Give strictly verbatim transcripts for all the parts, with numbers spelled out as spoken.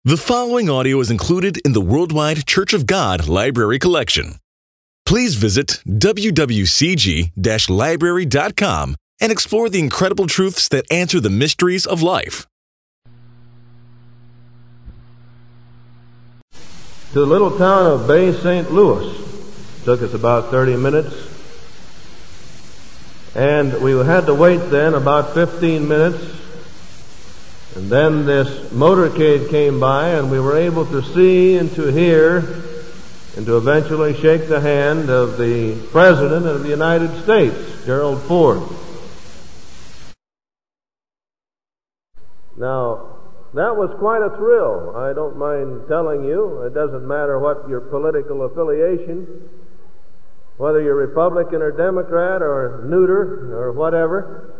The following audio is included in the Worldwide Church of God Library Collection. Please visit w w c g dash library dot com and explore the incredible truths that answer the mysteries of life. To the little town of Bay Saint Louis. Took us about thirty minutes. And we had to wait then about fifteen minutes. And then this motorcade came by, and we were able to see and to hear and to eventually shake the hand of the President of the United States, Gerald Ford. Now, that was quite a thrill. I don't mind telling you. It doesn't matter what your political affiliation, whether you're Republican or Democrat or neuter or whatever.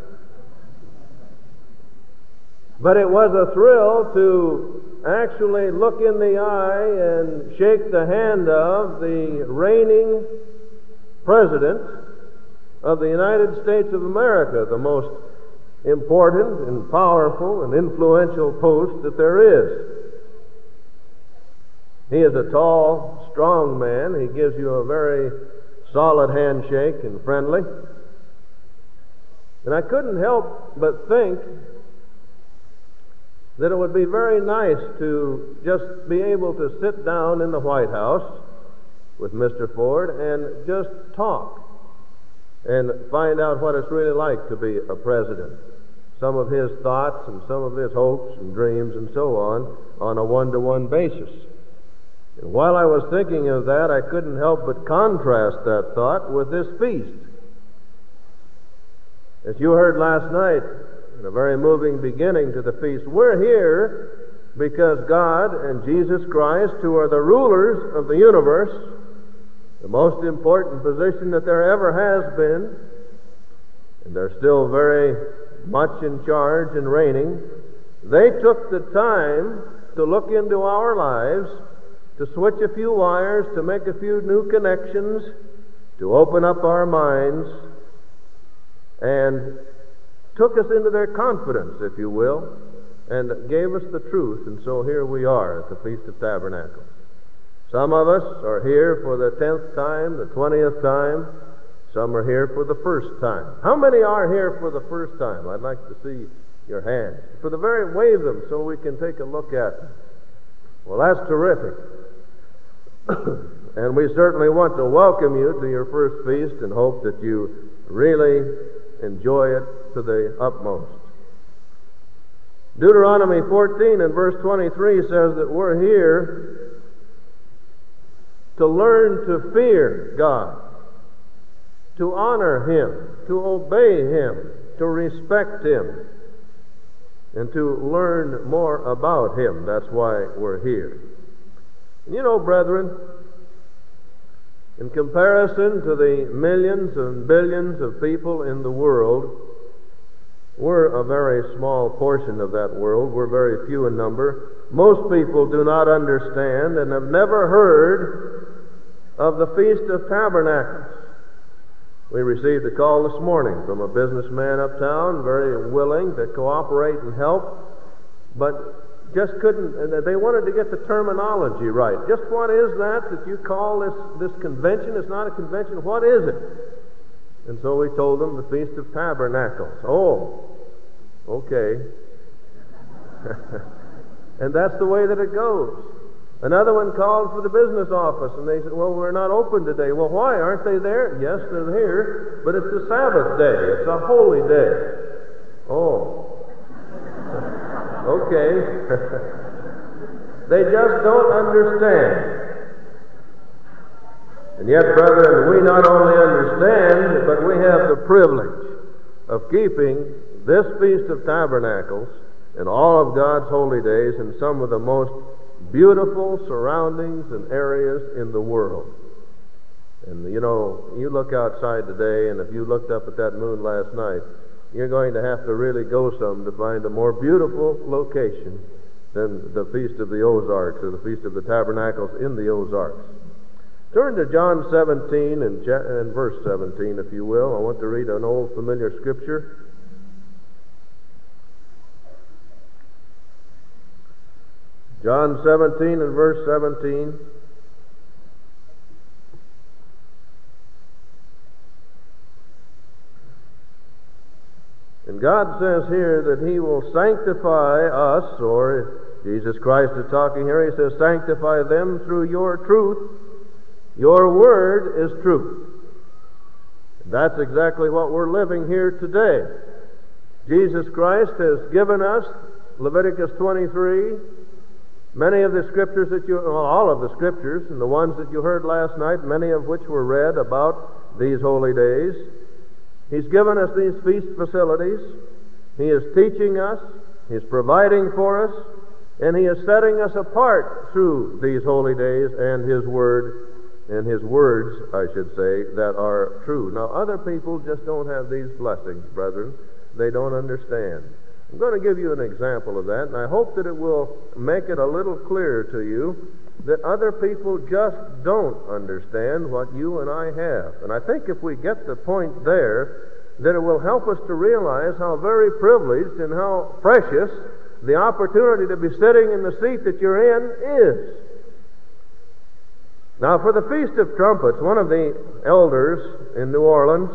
But it was a thrill to actually look in the eye and shake the hand of the reigning President of the United States of America, the most important and powerful and influential post that there is. He is a tall, strong man. He gives you a very solid handshake and friendly. And I couldn't help but think that it would be very nice to just be able to sit down in the White House with Mister Ford and just talk and find out what it's really like to be a president. Some of his thoughts and some of his hopes and dreams and so on, on a one-to-one basis. And while I was thinking of that, I couldn't help but contrast that thought with this feast. As you heard last night, in a very moving beginning to the feast, we're here because God and Jesus Christ, who are the rulers of the universe, the most important position that there ever has been, and they're still very much in charge and reigning, they took the time to look into our lives, to switch a few wires, to make a few new connections, to open up our minds, and took us into their confidence, if you will, and gave us the truth. And so here we are at the Feast of Tabernacles. Some of us are here for the tenth time, the twentieth time. Some are here for the first time. How many are here for the first time? I'd like to see your hands. For the very, wave them so we can take a look at them. Well, that's terrific. And we certainly want to welcome you to your first feast and hope that you really enjoy it to the utmost. Deuteronomy fourteen and verse twenty-three says that we're here to learn to fear God, to honor Him, to obey Him, to respect Him, and to learn more about Him. That's why we're here. And you know, brethren, in comparison to the millions and billions of people in the world, we're a very small portion of that world. We're very few in number. Most people do not understand and have never heard of the Feast of Tabernacles. We received a call this morning from a businessman uptown, very willing to cooperate and help, but just couldn't, they wanted to get the terminology right. Just what is that that you call this, this convention? It's not a convention. What is it? And so we told them the Feast of Tabernacles. Oh, okay. And that's the way that it goes. Another one called for the business office, and they said, well, we're not open today. Well, why? Aren't they there? Yes, they're here, but it's the Sabbath day. It's a holy day. Oh. Okay. They just don't understand. And yet, brethren, we not only understand, but we have the privilege of keeping this Feast of Tabernacles and all of God's holy days in some of the most beautiful surroundings and areas in the world. And you know, you look outside today, and if you looked up at that moon last night, you're going to have to really go some to find a more beautiful location than the Feast of the Ozarks, or the Feast of the Tabernacles in the Ozarks. Turn to John seventeen and, and verse seventeen, if you will. I want to read an old familiar scripture. John seventeen and verse seventeen. And God says here that He will sanctify us, or Jesus Christ is talking here, He says, sanctify them through your truth. Your word is truth. That's exactly what we're living here today. Jesus Christ has given us Leviticus twenty-three, many of the scriptures that you, well, all of the scriptures, and the ones that you heard last night, many of which were read about these holy days. He's given us these feast facilities. He is teaching us. He's providing for us. And He is setting us apart through these holy days and His Word, and His words, I should say, that are true. Now, other people just don't have these blessings, brethren. They don't understand. I'm going to give you an example of that, and I hope that it will make it a little clearer to you that other people just don't understand what you and I have. And I think if we get the point there, that it will help us to realize how very privileged and how precious the opportunity to be sitting in the seat that you're in is. Now, for the Feast of Trumpets, one of the elders in New Orleans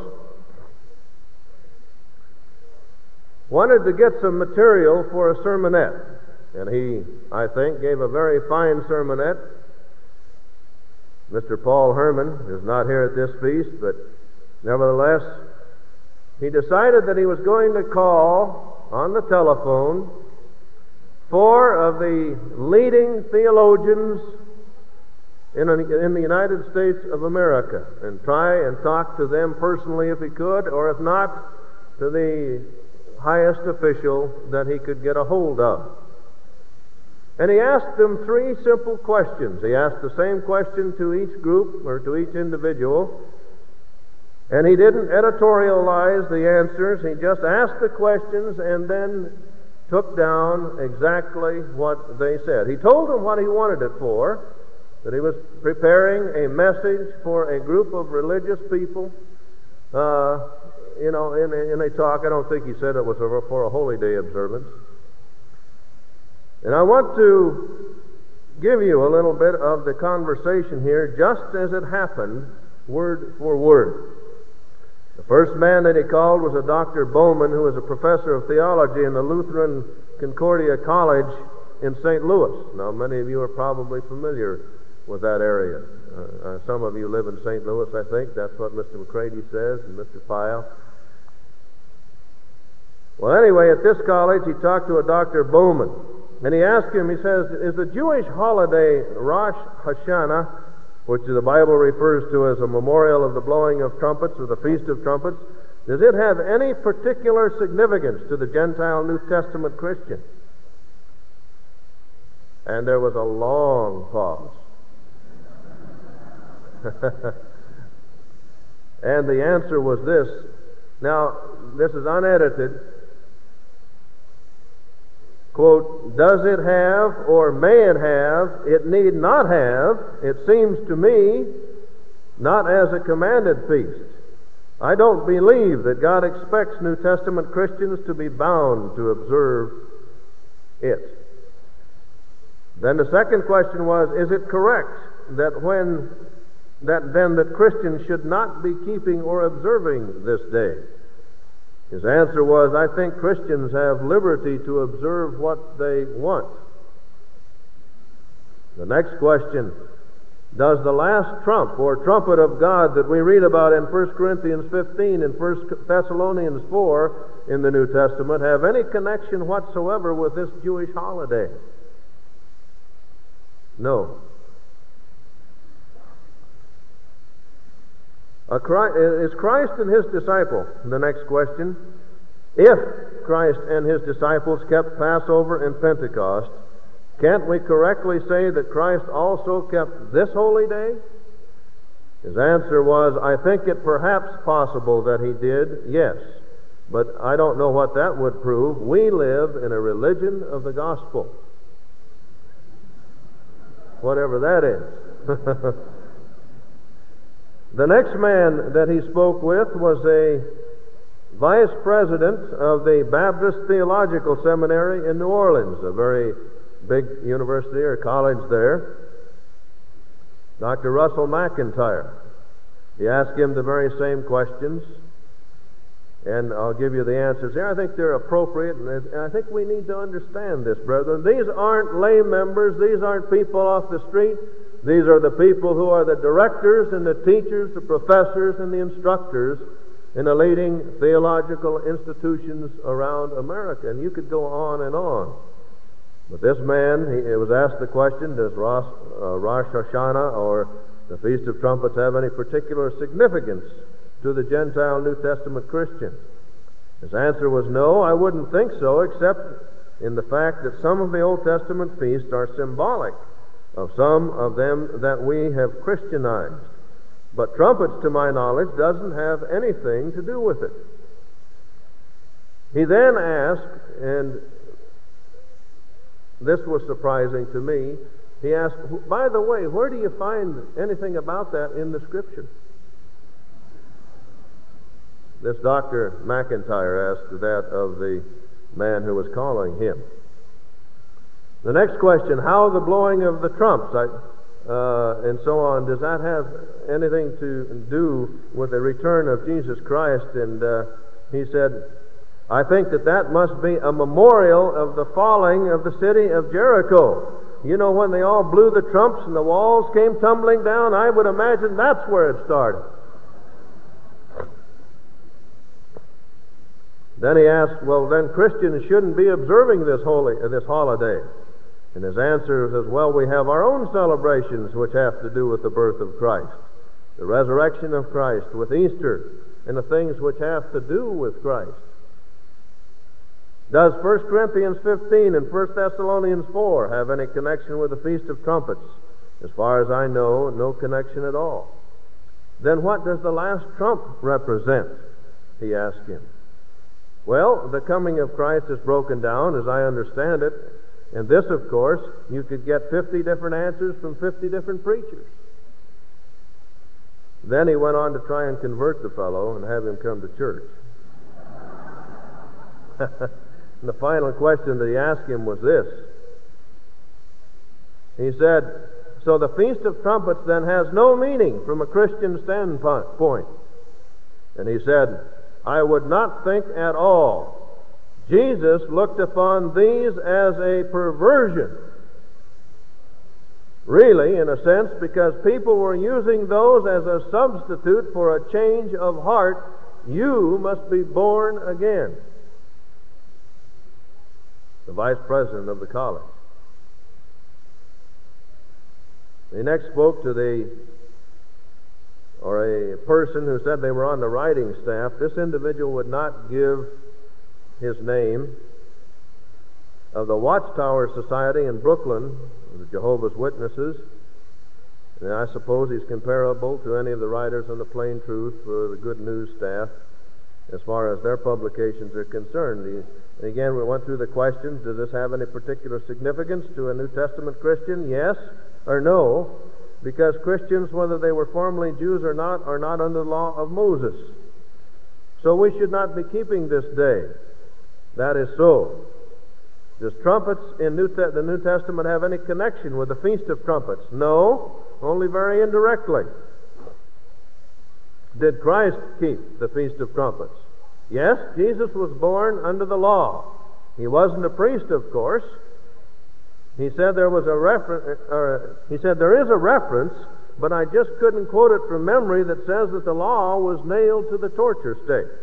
wanted to get some material for a sermonette. And he, I think, gave a very fine sermonette. Mister Paul Herman is not here at this feast, but nevertheless, he decided that he was going to call on the telephone four of the leading theologians in, in the United States of America and try and talk to them personally if he could, or if not, to the highest official that he could get a hold of. And he asked them three simple questions. He asked the same question to each group or to each individual, and he didn't editorialize the answers. He just asked the questions and then took down exactly what they said. He told them what he wanted it for, that he was preparing a message for a group of religious people. Uh, you know, in a, in a talk, I don't think he said it was for a holy day observance. And I want to give you a little bit of the conversation here, just as it happened, word for word. The first man that he called was a Doctor Bowman, who was a professor of theology in the Lutheran Concordia College in Saint Louis. Now, many of you are probably familiar with that area. Uh, uh, some of you live in Saint Louis, I think. That's what Mister McCready says, and Mister Pyle. Well, anyway, at this college, he talked to a Doctor Bowman. And he asked him, he says, is the Jewish holiday Rosh Hashanah, which the Bible refers to as a memorial of the blowing of trumpets or the Feast of Trumpets, does it have any particular significance to the Gentile New Testament Christian? And there was a long pause. And the answer was this. Now, this is unedited. Quote, does it have, or may it have, it need not have, it seems to me, not as a commanded feast. I don't believe that God expects New Testament Christians to be bound to observe it. Then the second question was, is it correct that when, that then that Christians should not be keeping or observing this day? His answer was, I think Christians have liberty to observe what they want. The next question, does the last trump or trumpet of God that we read about in First Corinthians fifteen and First Thessalonians four in the New Testament have any connection whatsoever with this Jewish holiday? No. Is Christ and His disciple, the next question, if Christ and His disciples kept Passover and Pentecost, can't we correctly say that Christ also kept this holy day? His answer was, I think it perhaps possible that He did, yes, but I don't know what that would prove. We live in a religion of the gospel, whatever that is. The next man that he spoke with was a vice president of the Baptist Theological Seminary in New Orleans, a very big university or college there, Doctor Russell McIntyre. He asked him the very same questions, and I'll give you the answers here. I think they're appropriate, and I think we need to understand this, brethren. These aren't lay members. These aren't people off the street. These are the people who are the directors and the teachers, the professors and the instructors in the leading theological institutions around America. And you could go on and on. But this man, he was asked the question, does Rosh, uh, Rosh Hashanah or the Feast of Trumpets have any particular significance to the Gentile New Testament Christian? His answer was no, I wouldn't think so, except in the fact that some of the Old Testament feasts are symbolic of some of them that we have Christianized. But trumpets, to my knowledge, doesn't have anything to do with it. He then asked, and this was surprising to me, he asked, by the way, where do you find anything about that in the Scripture? This Doctor McIntyre asked that of the man who was calling him. The next question, how the blowing of the trumps I, uh, and so on, does that have anything to do with the return of Jesus Christ? And uh, he said, I think that that must be a memorial of the falling of the city of Jericho. You know, when they all blew the trumps and the walls came tumbling down, I would imagine that's where it started. Then he asked, well, then Christians shouldn't be observing this holy, uh, this holiday. And his answer says, well, we have our own celebrations which have to do with the birth of Christ, the resurrection of Christ, with Easter, and the things which have to do with Christ. Does First Corinthians fifteen and First Thessalonians four have any connection with the Feast of Trumpets? As far as I know, no connection at all. Then what does the last trump represent? He asked him. Well, the coming of Christ is broken down, as I understand it. And this, of course, you could get fifty different answers from fifty different preachers. Then he went on to try and convert the fellow and have him come to church. And the final question that he asked him was this. He said, so the Feast of Trumpets then has no meaning from a Christian standpoint. And he said, I would not think at all. Jesus looked upon these as a perversion. Really, in a sense, because people were using those as a substitute for a change of heart. You must be born again. The vice president of the college. He next spoke to the, or a person who said they were on the writing staff. This individual would not give his name, of the Watchtower Society in Brooklyn, the Jehovah's Witnesses. And I suppose he's comparable to any of the writers on the Plain Truth for the Good News staff as far as their publications are concerned. He, again, we went through the questions. Does this have any particular significance to a New Testament Christian? Yes or no? Because Christians, whether they were formerly Jews or not, are not under the law of Moses. So we should not be keeping this day. That is so. Does trumpets in New Te- the New Testament have any connection with the Feast of Trumpets? No, only very indirectly. Did Christ keep the Feast of Trumpets? Yes, Jesus was born under the law. He wasn't a priest, of course. He said there was a reference, or he said there is a reference, but I just couldn't quote it from memory, that says that the law was nailed to the torture stake.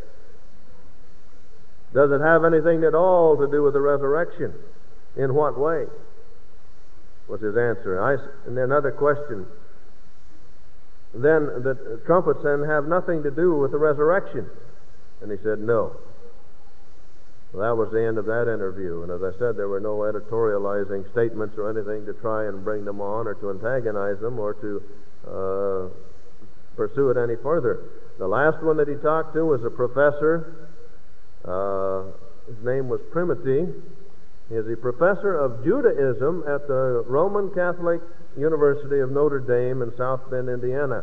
Does it have anything at all to do with the resurrection? In what way? Was his answer. I, and then another question. Then the trumpets then have nothing to do with the resurrection. And he said no. Well, that was the end of that interview. And as I said, there were no editorializing statements or anything to try and bring them on or to antagonize them or to uh, pursue it any further. The last one that he talked to was a professor. Uh, his name was Primity. He is a professor of Judaism at the Roman Catholic University of Notre Dame in South Bend, Indiana.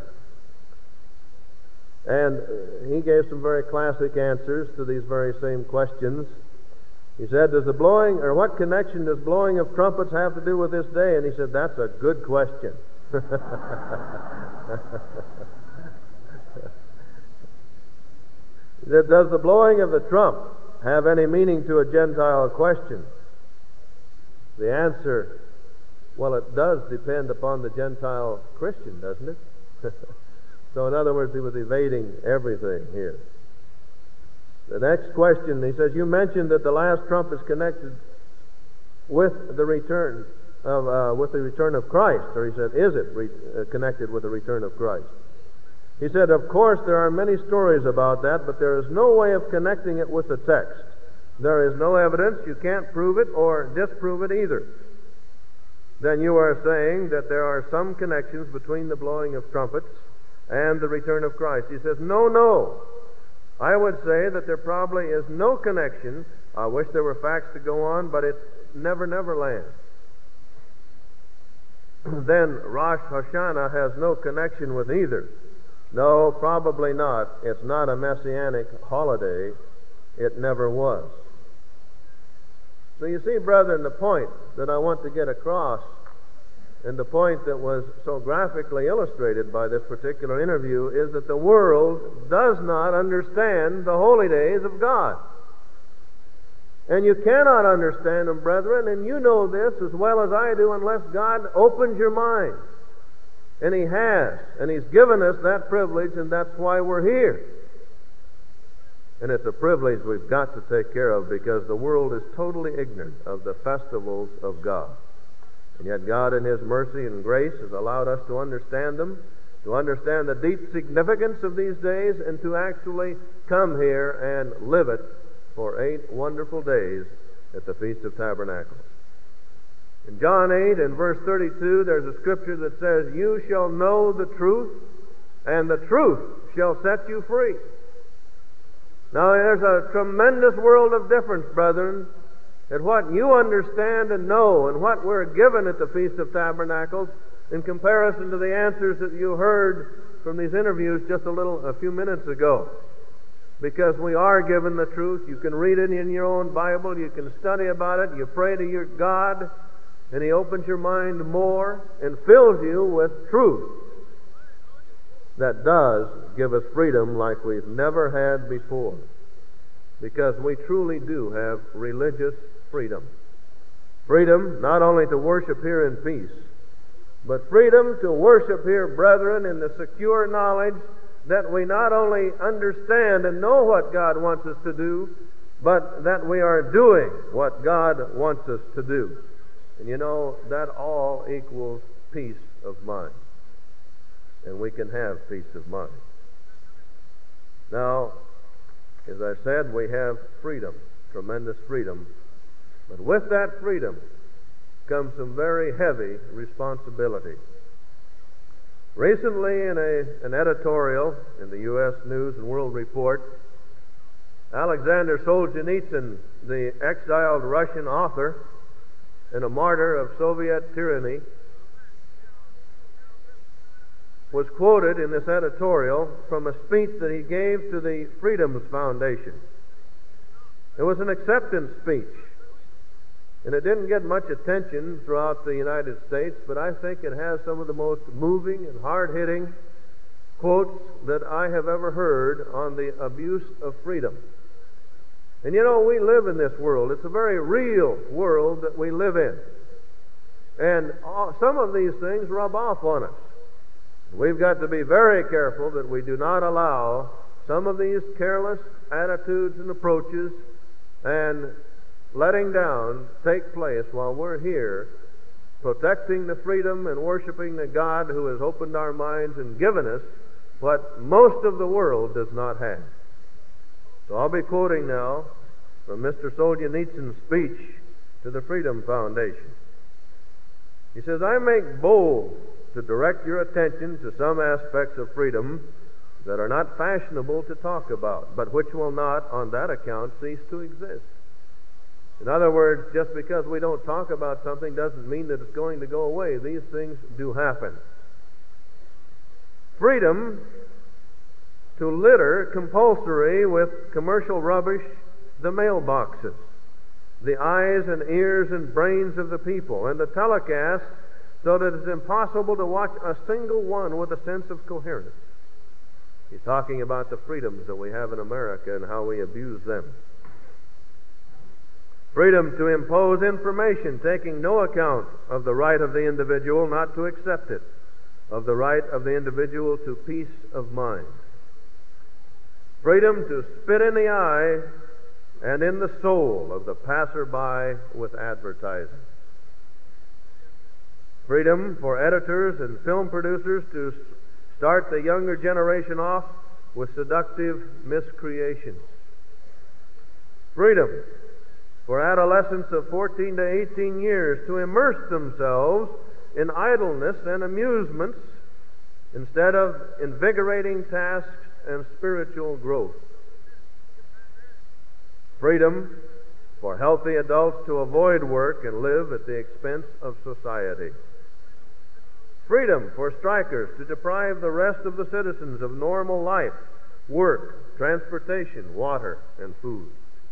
And he gave some very classic answers to these very same questions. He said, does the blowing, or what connection does blowing of trumpets have to do with this day? And he said, that's a good question. He said, does the blowing of the trump have any meaning to a Gentile question? The answer, well, it does depend upon the Gentile Christian, doesn't it? So in other words, he was evading everything here. The next question, he says, you mentioned that the last trump is connected with the return of uh, with the return of Christ, or he said, is it re- uh, connected with the return of Christ? He said, of course, there are many stories about that, but there is no way of connecting it with the text. There is no evidence. You can't prove it or disprove it either. Then you are saying that there are some connections between the blowing of trumpets and the return of Christ. He says, no, no. I would say that there probably is no connection. I wish there were facts to go on, but it's never, never land. Then Rosh Hashanah has no connection with either. No, probably not. It's not a messianic holiday. It never was. So you see, brethren, the point that I want to get across, and the point that was so graphically illustrated by this particular interview, is that the world does not understand the holy days of God. And you cannot understand them, brethren, and you know this as well as I do, unless God opens your mind. And He has, and He's given us that privilege, and that's why we're here. And it's a privilege we've got to take care of, because the world is totally ignorant of the festivals of God. And yet God in His mercy and grace has allowed us to understand them, to understand the deep significance of these days, and to actually come here and live it for eight wonderful days at the Feast of Tabernacles. In John eight and verse thirty-two, there's a scripture that says, you shall know the truth, and the truth shall set you free. Now, there's a tremendous world of difference, brethren, in what you understand and know and what we're given at the Feast of Tabernacles in comparison to the answers that you heard from these interviews just a little, a few minutes ago. Because we are given the truth. You can read it in your own Bible. You can study about it. You pray to your God, and He opens your mind more and fills you with truth that does give us freedom like we've never had before. Because we truly do have religious freedom. Freedom not only to worship here in peace, but freedom to worship here, brethren, in the secure knowledge that we not only understand and know what God wants us to do, but that we are doing what God wants us to do. And you know, that all equals peace of mind. And we can have peace of mind. Now, as I said, we have freedom, tremendous freedom. But with that freedom comes some very heavy responsibility. Recently, in a, an editorial in the U S News and World Report, Alexander Solzhenitsyn, the exiled Russian author and a martyr of Soviet tyranny, was quoted in this editorial from a speech that he gave to the Freedoms Foundation. It was an acceptance speech, and it didn't get much attention throughout the United States, but I think it has some of the most moving and hard-hitting quotes that I have ever heard on the abuse of freedom. And you know, we live in this world. It's a very real world that we live in. And all, some of these things rub off on us. We've got to be very careful that we do not allow some of these careless attitudes and approaches and letting down take place while we're here protecting the freedom and worshiping the God who has opened our minds and given us what most of the world does not have. So I'll be quoting now from Mister Solzhenitsyn's speech to the Freedom Foundation. He says, I make bold to direct your attention to some aspects of freedom that are not fashionable to talk about, but which will not, on that account, cease to exist. In other words, just because we don't talk about something doesn't mean that it's going to go away. These things do happen. Freedom to litter compulsory with commercial rubbish the mailboxes. the eyes and ears and brains of the people, and the telecast so that it's impossible to watch a single one with a sense of coherence. He's talking about the freedoms that we have in America and how we abuse them. Freedom to impose information, taking no account of the right of the individual not to accept it, of the right of the individual to peace of mind. Freedom to spit in the eye and in the soul of the passerby with advertising. Freedom for editors and film producers to start the younger generation off with seductive miscreations. Freedom for adolescents of fourteen to eighteen years to immerse themselves in idleness and amusements instead of invigorating tasks and spiritual growth. Freedom for healthy adults to avoid work and live at the expense of society. Freedom for strikers to deprive the rest of the citizens of normal life, work, transportation, water, and food.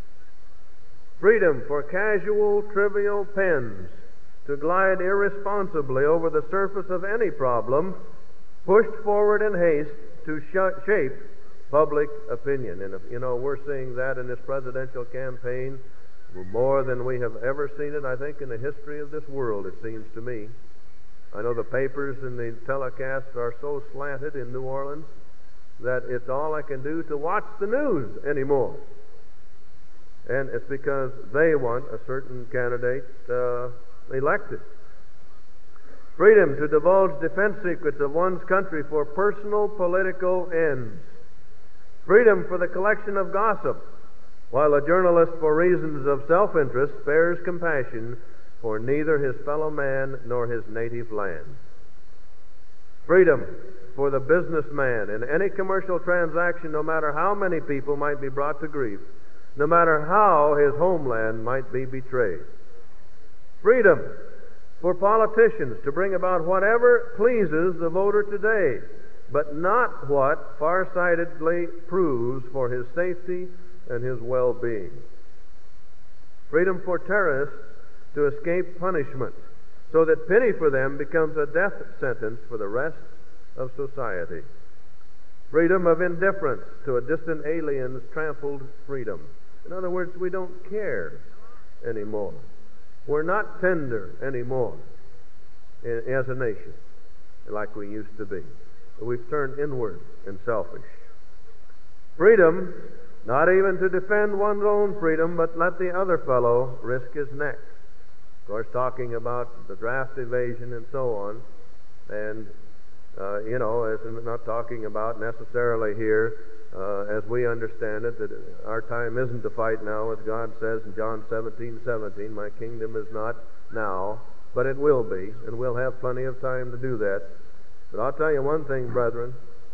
Freedom for casual, trivial pens to glide irresponsibly over the surface of any problem, pushed forward in haste to sh- shape public opinion. And, if, you know, we're seeing that in this presidential campaign more than we have ever seen it, I think, in the history of this world, it seems to me. I know the papers and the telecasts are so slanted in New Orleans that it's all I can do to watch the news anymore. And it's because they want a certain candidate uh, elected. Freedom to divulge defense secrets of one's country for personal political ends. Freedom for the collection of gossip, while a journalist, for reasons of self-interest, spares compassion for neither his fellow man nor his native land. Freedom for the businessman in any commercial transaction, no matter how many people might be brought to grief, no matter how his homeland might be betrayed. Freedom for politicians to bring about whatever pleases the voter today, but not what farsightedly proves for his safety and his well-being. Freedom for terrorists to escape punishment, so that pity for them becomes a death sentence for the rest of society. Freedom of indifference to a distant alien's trampled freedom. In other words, we don't care anymore. We're not tender anymore as a nation like we used to be. We've turned inward and selfish. Freedom, not even to defend one's own freedom, but let the other fellow risk his neck. Of course, talking about the draft evasion and so on, and, uh, you know, as I'm not talking about necessarily here, uh, as we understand it, that our time isn't to fight now, as God says in John seventeen seventeen, my kingdom is not now, but it will be, and we'll have plenty of time to do that. But I'll tell you one thing, brethren,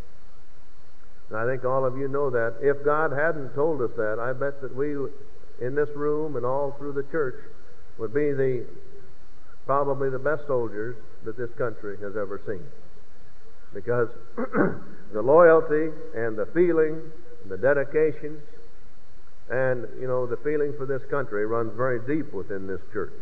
and I think all of you know that, if God hadn't told us that, I bet that we, in this room and all through the church, would be the probably the best soldiers that this country has ever seen. Because the loyalty and the feeling, and the dedication, and, you know, the feeling for this country runs very deep within this church.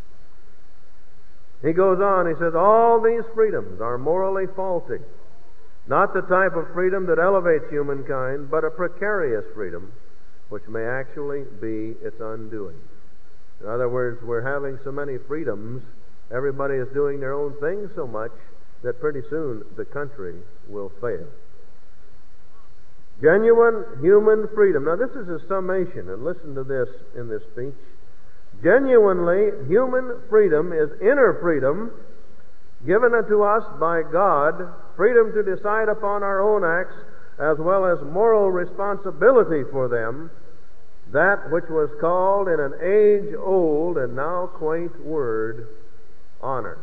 He goes on, he says, all these freedoms are morally faulty. Not the type of freedom that elevates humankind, but a precarious freedom, which may actually be its undoing. In other words, we're having so many freedoms, everybody is doing their own thing so much that pretty soon the country will fail. Genuine human freedom. Now, this is a summation, and listen to this in this speech. Genuinely human freedom is inner freedom given unto us by God, freedom to decide upon our own acts, as well as moral responsibility for them, that which was called in an age-old and now quaint word, honor.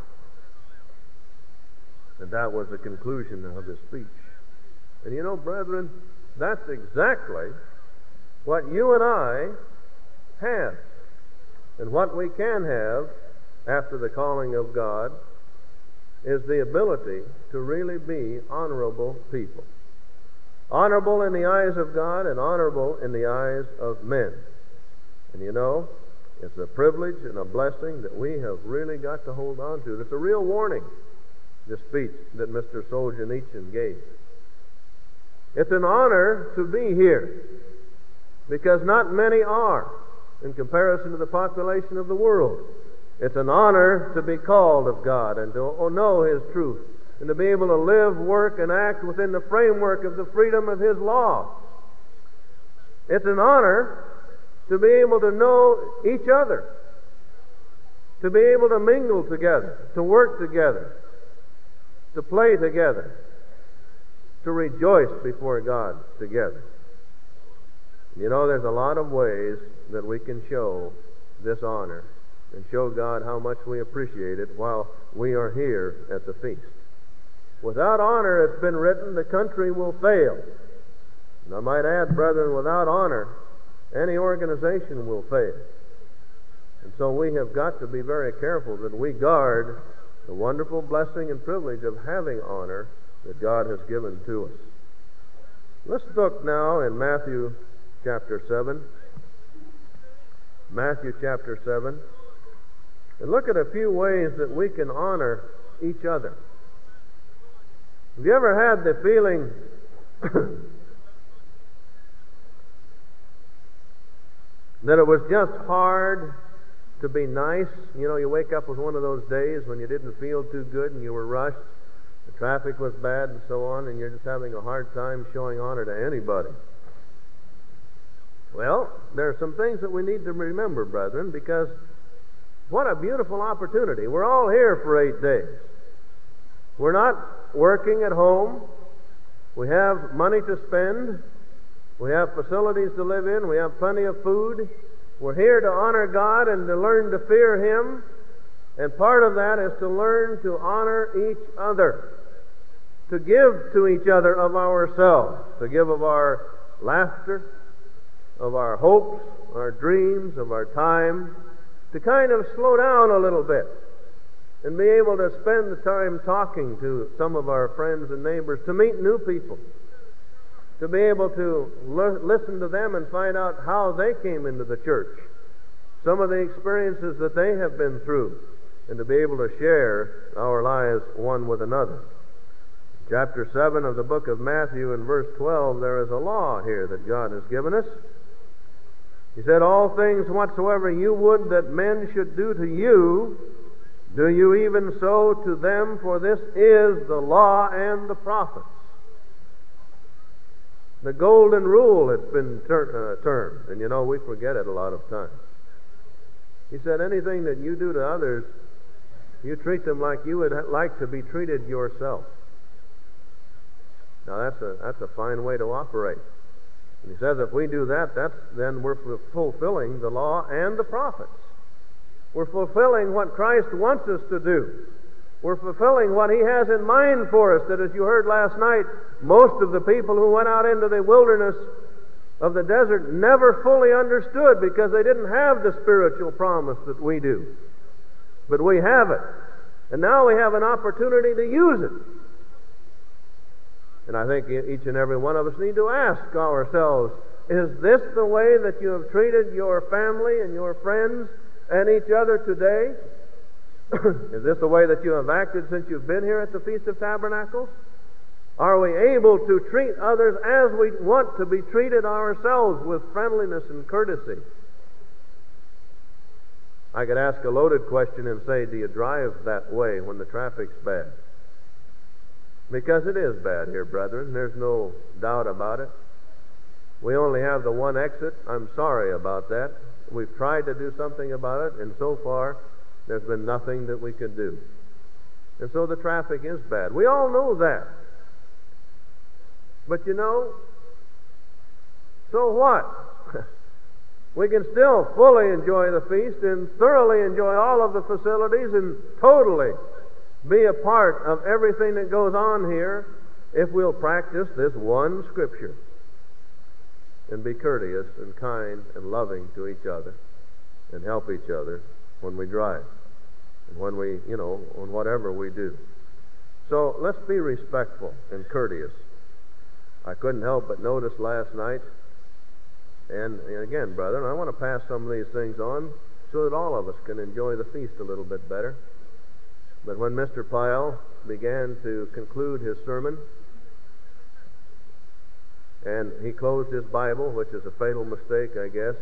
And that was the conclusion of his speech. And you know, brethren, that's exactly what you and I have, and what we can have after the calling of God is the ability to really be honorable people. Honorable in the eyes of God and honorable in the eyes of men. And you know, It's a privilege and a blessing that we have really got to hold on to. It's a real warning, this speech that Mister Solzhenitsyn gave. It's an honor to be here, because not many are in comparison to the population of the world. It's an honor to be called of God and to know His truth and to be able to live, work, and act within the framework of the freedom of His law. It's an honor to be able to know each other, to be able to mingle together, to work together, to play together, to rejoice before God together. You know, there's a lot of ways that we can show this honor and show God how much we appreciate it while we are here at the feast. Without honor, it's been written, the country will fail. And I might add, brethren, without honor, any organization will fail. And so we have got to be very careful that we guard the wonderful blessing and privilege of having honor that God has given to us. Let's look now in Matthew chapter seven. Matthew chapter seven. And look at a few ways that we can honor each other. Have you ever had the feeling that it was just hard to be nice? You know, you wake up with one of those days when you didn't feel too good and you were rushed, the traffic was bad and so on, and you're just having a hard time showing honor to anybody. Well, there are some things that we need to remember, brethren, because what a beautiful opportunity. We're all here for eight days. We're not working at home. We have money to spend. We have facilities to live in. We have plenty of food. We're here to honor God and to learn to fear Him. And part of that is to learn to honor each other, to give to each other of ourselves, to give of our laughter, of our hopes, our dreams, of our time, to kind of slow down a little bit and be able to spend the time talking to some of our friends and neighbors, to meet new people, to be able to l- listen to them and find out how they came into the church, some of the experiences that they have been through, and to be able to share our lives one with another. Chapter seven of the book of Matthew in verse twelve, there is a law here that God has given us. He said, "All things whatsoever you would that men should do to you, do you even so to them, for this is the law and the prophets." The golden rule, it's been ter- uh, termed, and you know, we forget it a lot of times. He said, anything that you do to others, you treat them like you would like to be treated yourself. Now that's a that's a fine way to operate. And he says if we do that, that's then we're fulfilling the law and the prophets. We're fulfilling what Christ wants us to do. We're fulfilling what He has in mind for us, that as you heard last night, most of the people who went out into the wilderness of the desert never fully understood because they didn't have the spiritual promise that we do. But we have it. And now we have an opportunity to use it. And I think each and every one of us need to ask ourselves, is this the way that you have treated your family and your friends and each other today? Is this the way that you have acted since you've been here at the Feast of Tabernacles? Are we able to treat others as we want to be treated ourselves, with friendliness and courtesy? I could ask a loaded question and say, do you drive that way when the traffic's bad? Because it is bad here, brethren. There's no doubt about it. We only have the one exit. I'm sorry about that. We've tried to do something about it, and so far there's been nothing that we could do. And so the traffic is bad. We all know that. But you know, so what? We can still fully enjoy the feast and thoroughly enjoy all of the facilities and totally be a part of everything that goes on here if we'll practice this one Scripture and be courteous and kind and loving to each other and help each other when we drive and when we, you know, on whatever we do. So let's be respectful and courteous. I couldn't help but notice last night, and, and again, brethren, I want to pass some of these things on. so that all of us can enjoy the feast a little bit better. But when Mister Pyle began to conclude his sermon, and he closed his Bible, which is a fatal mistake, I guess,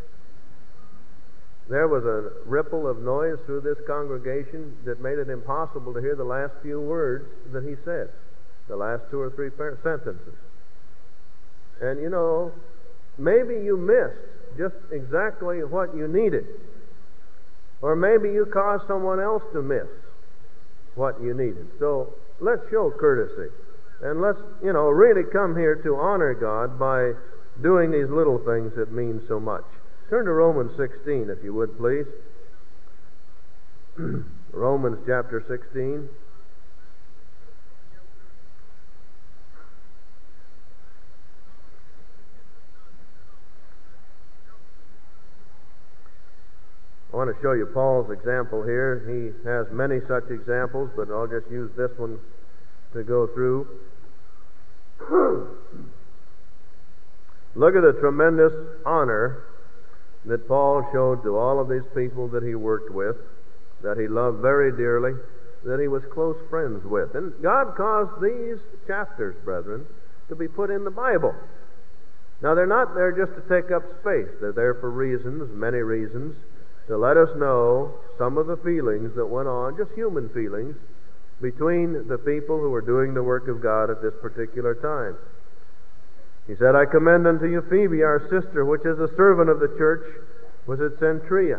there was a ripple of noise through this congregation that made it impossible to hear the last few words that he said, the last two or three sentences. And you know, maybe you missed just exactly what you needed. Or maybe you caused someone else to miss what you needed. So let's show courtesy. And let's, you know, really come here to honor God by doing these little things that mean so much. Turn to Romans sixteen, if you would, please. Romans chapter sixteen. I want to show you Paul's example here. He has many such examples, but I'll just use this one to go through. Look at the tremendous honor that Paul showed to all of these people that he worked with, that he loved very dearly, that he was close friends with. And God caused these chapters, brethren, to be put in the Bible. Now, they're not there just to take up space. They're there for reasons, many reasons, to let us know some of the feelings that went on, just human feelings, between the people who were doing the work of God at this particular time. He said, I commend unto you Phoebe, our sister, which is a servant of the church, was at Cenchrea,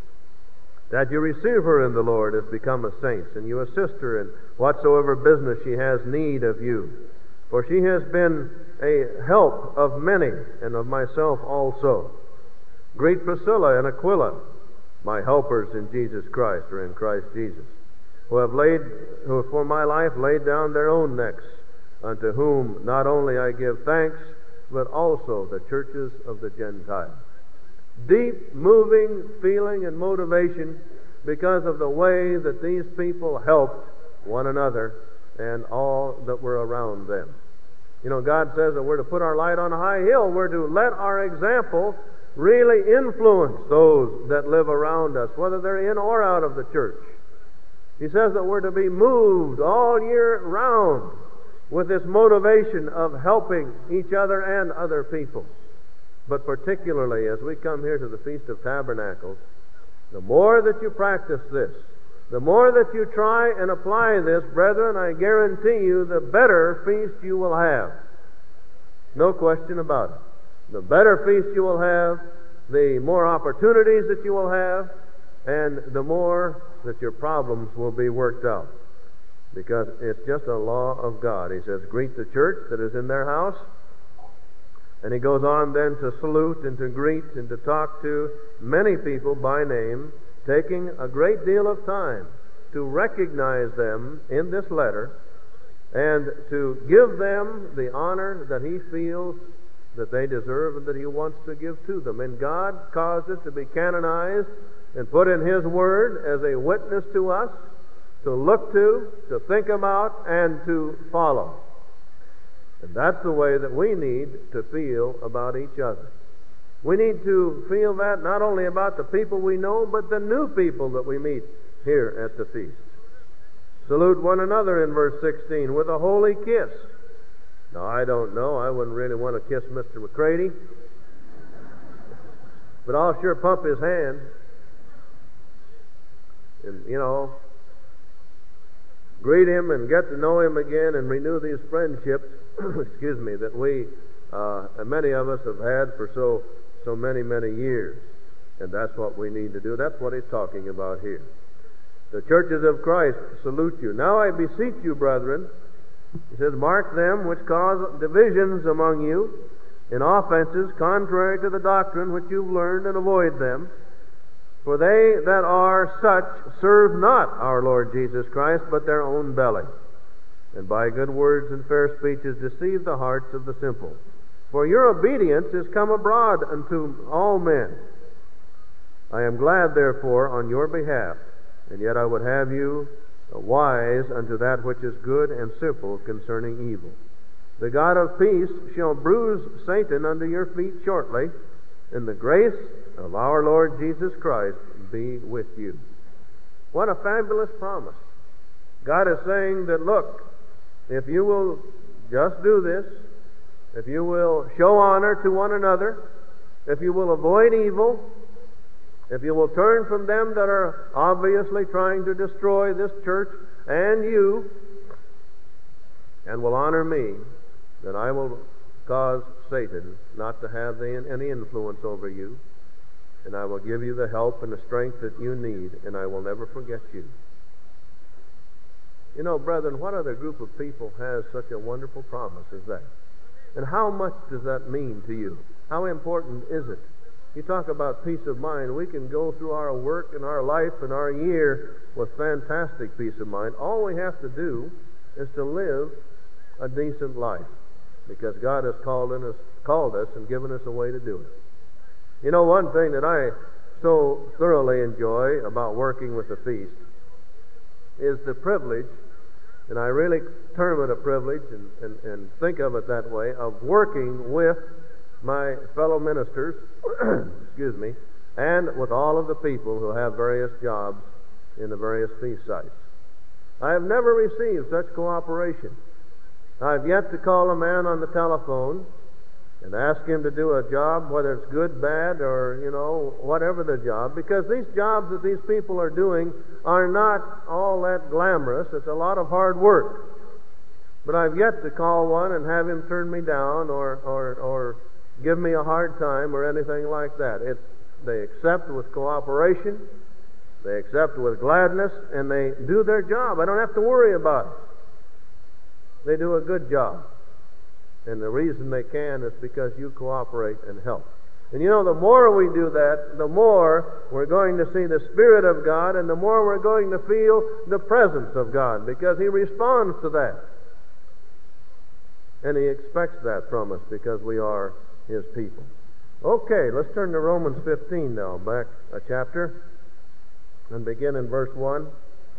that you receive her in the Lord as become a saint, and you assist her in whatsoever business she has need of you. For she has been a help of many, and of myself also. Greet Priscilla and Aquila, my helpers in Jesus Christ, or in Christ Jesus, who have laid, who for my life laid down their own necks, unto whom not only I give thanks, but also the churches of the Gentiles. Deep, moving feeling and motivation because of the way that these people helped one another and all that were around them. You know, God says that we're to put our light on a high hill. We're to let our example really influence those that live around us, whether they're in or out of the church. He says that we're to be moved all year round with this motivation of helping each other and other people. But particularly as we come here to the Feast of Tabernacles, the more that you practice this, the more that you try and apply this, brethren, I guarantee you the better feast you will have. No question about it. The better feast you will have, the more opportunities that you will have, and the more that your problems will be worked out. Because it's just a law of God. He says, greet the church that is in their house. And he goes on then to salute and to greet and to talk to many people by name, taking a great deal of time to recognize them in this letter and to give them the honor that he feels that they deserve and that he wants to give to them. And God caused it to be canonized and put in his word as a witness to us, to look to, to think about, and to follow. And that's the way that we need to feel about each other. We need to feel that not only about the people we know, but the new people that we meet here at the feast. Salute one another in verse sixteen with a holy kiss. Now, I don't know. I wouldn't really want to kiss Mister McCready, but I'll sure pump his hand. And, you know, greet him and get to know him again and renew these friendships, excuse me, that we, uh, and many of us have had for so, so many, many years. And that's what we need to do. That's what he's talking about here. The churches of Christ salute you. Now I beseech you, brethren, he says, mark them which cause divisions among you in offenses contrary to the doctrine which you've learned, and avoid them. For they that are such serve not our Lord Jesus Christ, but their own belly, and by good words and fair speeches deceive the hearts of the simple. For your obedience is come abroad unto all men. I am glad, therefore, on your behalf, and yet I would have you wise unto that which is good and simple concerning evil. The God of peace shall bruise Satan under your feet shortly, and the grace of our Lord Jesus Christ be with you. What a fabulous promise. God is saying that, look, if you will just do this, if you will show honor to one another, if you will avoid evil, if you will turn from them that are obviously trying to destroy this church and you, and will honor me, then I will cause Satan not to have any influence over you, and I will give you the help and the strength that you need, and I will never forget you. You know, brethren, what other group of people has such a wonderful promise as that? And how much does that mean to you? How important is it? You talk about peace of mind. We can go through our work and our life and our year with fantastic peace of mind. All we have to do is to live a decent life, because God has called, in us, called us and given us a way to do it. You know, one thing that I so thoroughly enjoy about working with the feast is the privilege, and I really term it a privilege and, and, and think of it that way, of working with my fellow ministers, excuse me, and with all of the people who have various jobs in the various feast sites. I have never received such cooperation. I've yet to call a man on the telephone and ask him to do a job, whether it's good, bad, or, you know, whatever the job, because these jobs that these people are doing are not all that glamorous. It's a lot of hard work. But I've yet to call one and have him turn me down or, or, or give me a hard time or anything like that. It's, they accept with cooperation, they accept with gladness, and they do their job. I don't have to worry about it. They do a good job. And the reason they can is because you cooperate and help. And you know, the more we do that, the more we're going to see the Spirit of God, and the more we're going to feel the presence of God, because He responds to that. And He expects that from us because we are His people. Okay, let's turn to Romans fifteen now, back a chapter, and begin in verse one.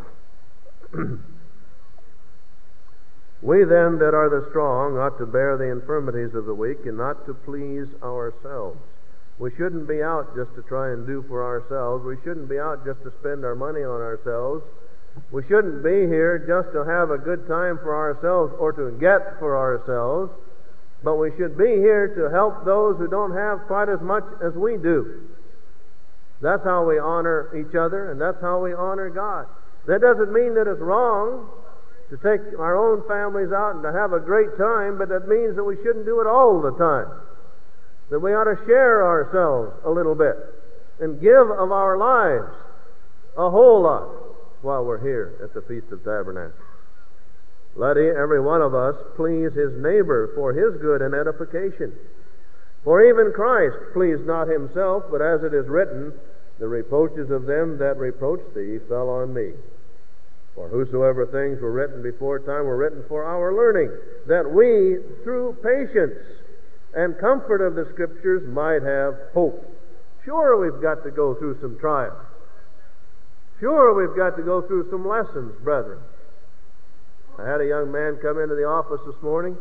We then that are the strong ought to bear the infirmities of the weak, and not to please ourselves. We shouldn't be out just to try and do for ourselves. We shouldn't be out just to spend our money on ourselves. We shouldn't be here just to have a good time for ourselves or to get for ourselves. But we should be here to help those who don't have quite as much as we do. That's how we honor each other, and that's how we honor God. That doesn't mean that it's wrong to take our own families out and to have a great time, but that means that we shouldn't do it all the time. That we ought to share ourselves a little bit and give of our lives a whole lot while we're here at the Feast of Tabernacles. Let every one of us please his neighbor for his good and edification. For even Christ pleased not himself, but as it is written, the reproaches of them that reproached thee fell on me. For whosoever things were written before time were written for our learning, that we, through patience and comfort of the Scriptures, might have hope. Sure, we've got to go through some trials. Sure, we've got to go through some lessons, brethren. I had a young man come into the office this morning.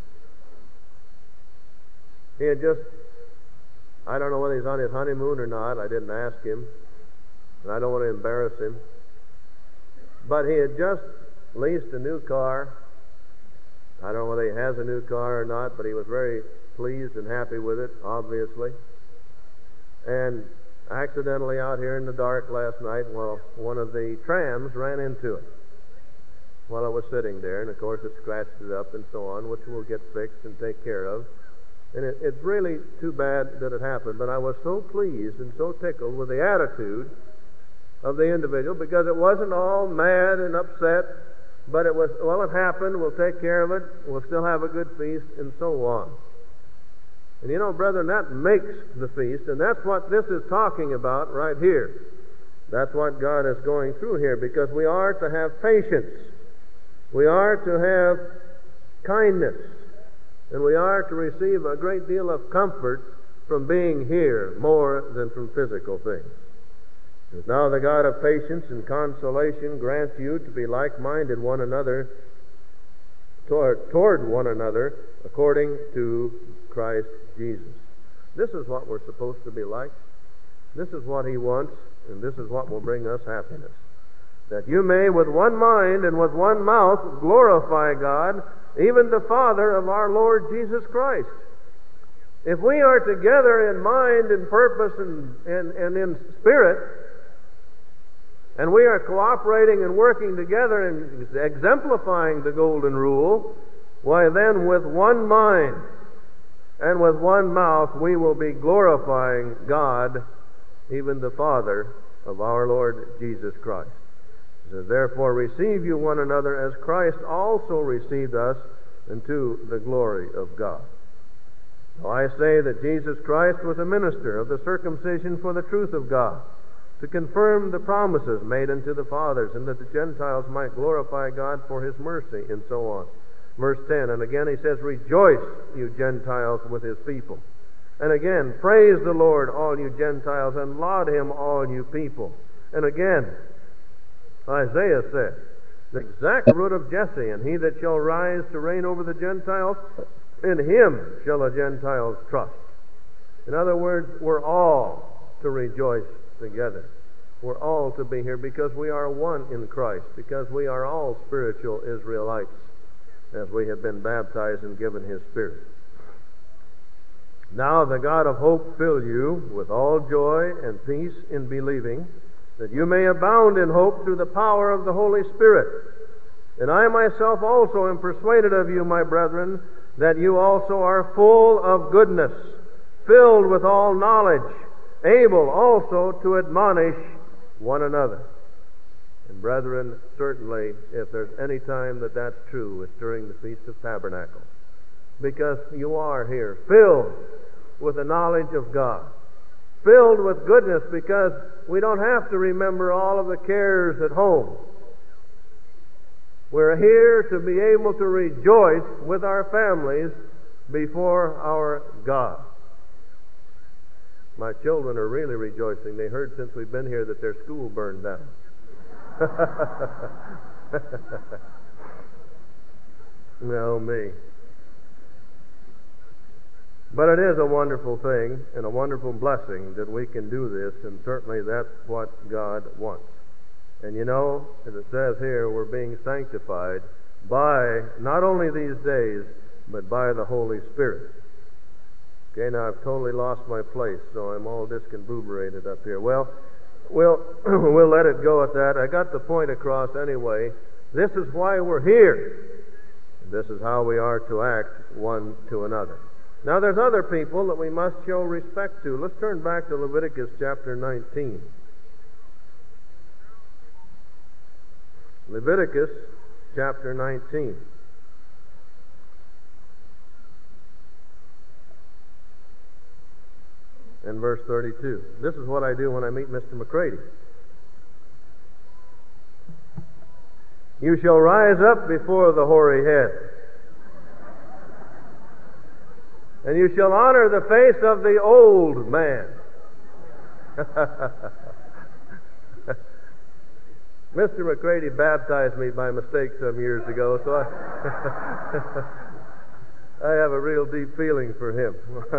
He had just, I don't know whether he's on his honeymoon or not. I didn't ask him, and I don't want to embarrass him. But he had just leased a new car. I don't know whether he has a new car or not, but he was very pleased and happy with it, obviously. And accidentally out here in the dark last night, well, one of the trams ran into it while I was sitting there, and of course it scratched it up and so on, which we'll get fixed and take care of. And it, it's really too bad that it happened, but I was so pleased and so tickled with the attitude of the individual, because it wasn't all mad and upset, but it was, well, it happened, we'll take care of it, we'll still have a good feast, and so on. And you know, brethren, that makes the feast, and that's what this is talking about right here. That's what God is going through here, because we are to have patience, we are to have kindness, and we are to receive a great deal of comfort from being here more than from physical things. And now the God of patience and consolation grants you to be like-minded one another, toward, toward one another, according to Christ Jesus. This is what we're supposed to be like. This is what He wants And this is what will bring us happiness. That you may with one mind and with one mouth glorify God, even the Father of our Lord Jesus Christ. If we are together in mind and purpose and, and, and in spirit, and we are cooperating and working together and exemplifying the golden rule, why then with one mind and with one mouth we will be glorifying God, even the Father of our Lord Jesus Christ. It says, therefore receive you one another as Christ also received us into the glory of God. Now I say that Jesus Christ was a minister of the circumcision for the truth of God, to confirm the promises made unto the fathers, and that the Gentiles might glorify God for His mercy, and so on. Verse ten, and again he says, rejoice, you Gentiles, with His people. And again, praise the Lord, all you Gentiles, and laud Him, all you people. And again, Isaiah said, the exact root of Jesse, and he that shall rise to reign over the Gentiles, in him shall the Gentiles trust. In other words, we're all to rejoice together. We're all to be here because we are one in Christ, because we are all spiritual Israelites, as we have been baptized and given His Spirit. Now the God of hope fill you with all joy and peace in believing, that you may abound in hope through the power of the Holy Spirit. And I myself also am persuaded of you, my brethren, that you also are full of goodness, filled with all knowledge, able also to admonish one another. And brethren, certainly, if there's any time that that's true, it's during the Feast of Tabernacles. Because you are here, filled with the knowledge of God, filled with goodness, because we don't have to remember all of the cares at home. We're here to be able to rejoice with our families before our God. My children are really rejoicing. They heard since we've been here that their school burned down. No, me. But it is a wonderful thing and a wonderful blessing that we can do this, and certainly that's what God wants. And you know, as it says here, we're being sanctified by not only these days, but by the Holy Spirit. Okay, now I've totally lost my place, so I'm all discombobulated up here. Well, we'll, we'll let it go at that. I got the point across anyway. This is why we're here. This is how we are to act one to another. Now there's other people that we must show respect to. Let's turn back to Leviticus chapter nineteen. Leviticus chapter nineteen. And verse thirty-two. This is what I do when I meet Mister McCready. You shall rise up before the hoary head, and you shall honor the face of the old man. Mister McCready baptized me by mistake some years ago, so I, I have a real deep feeling for him.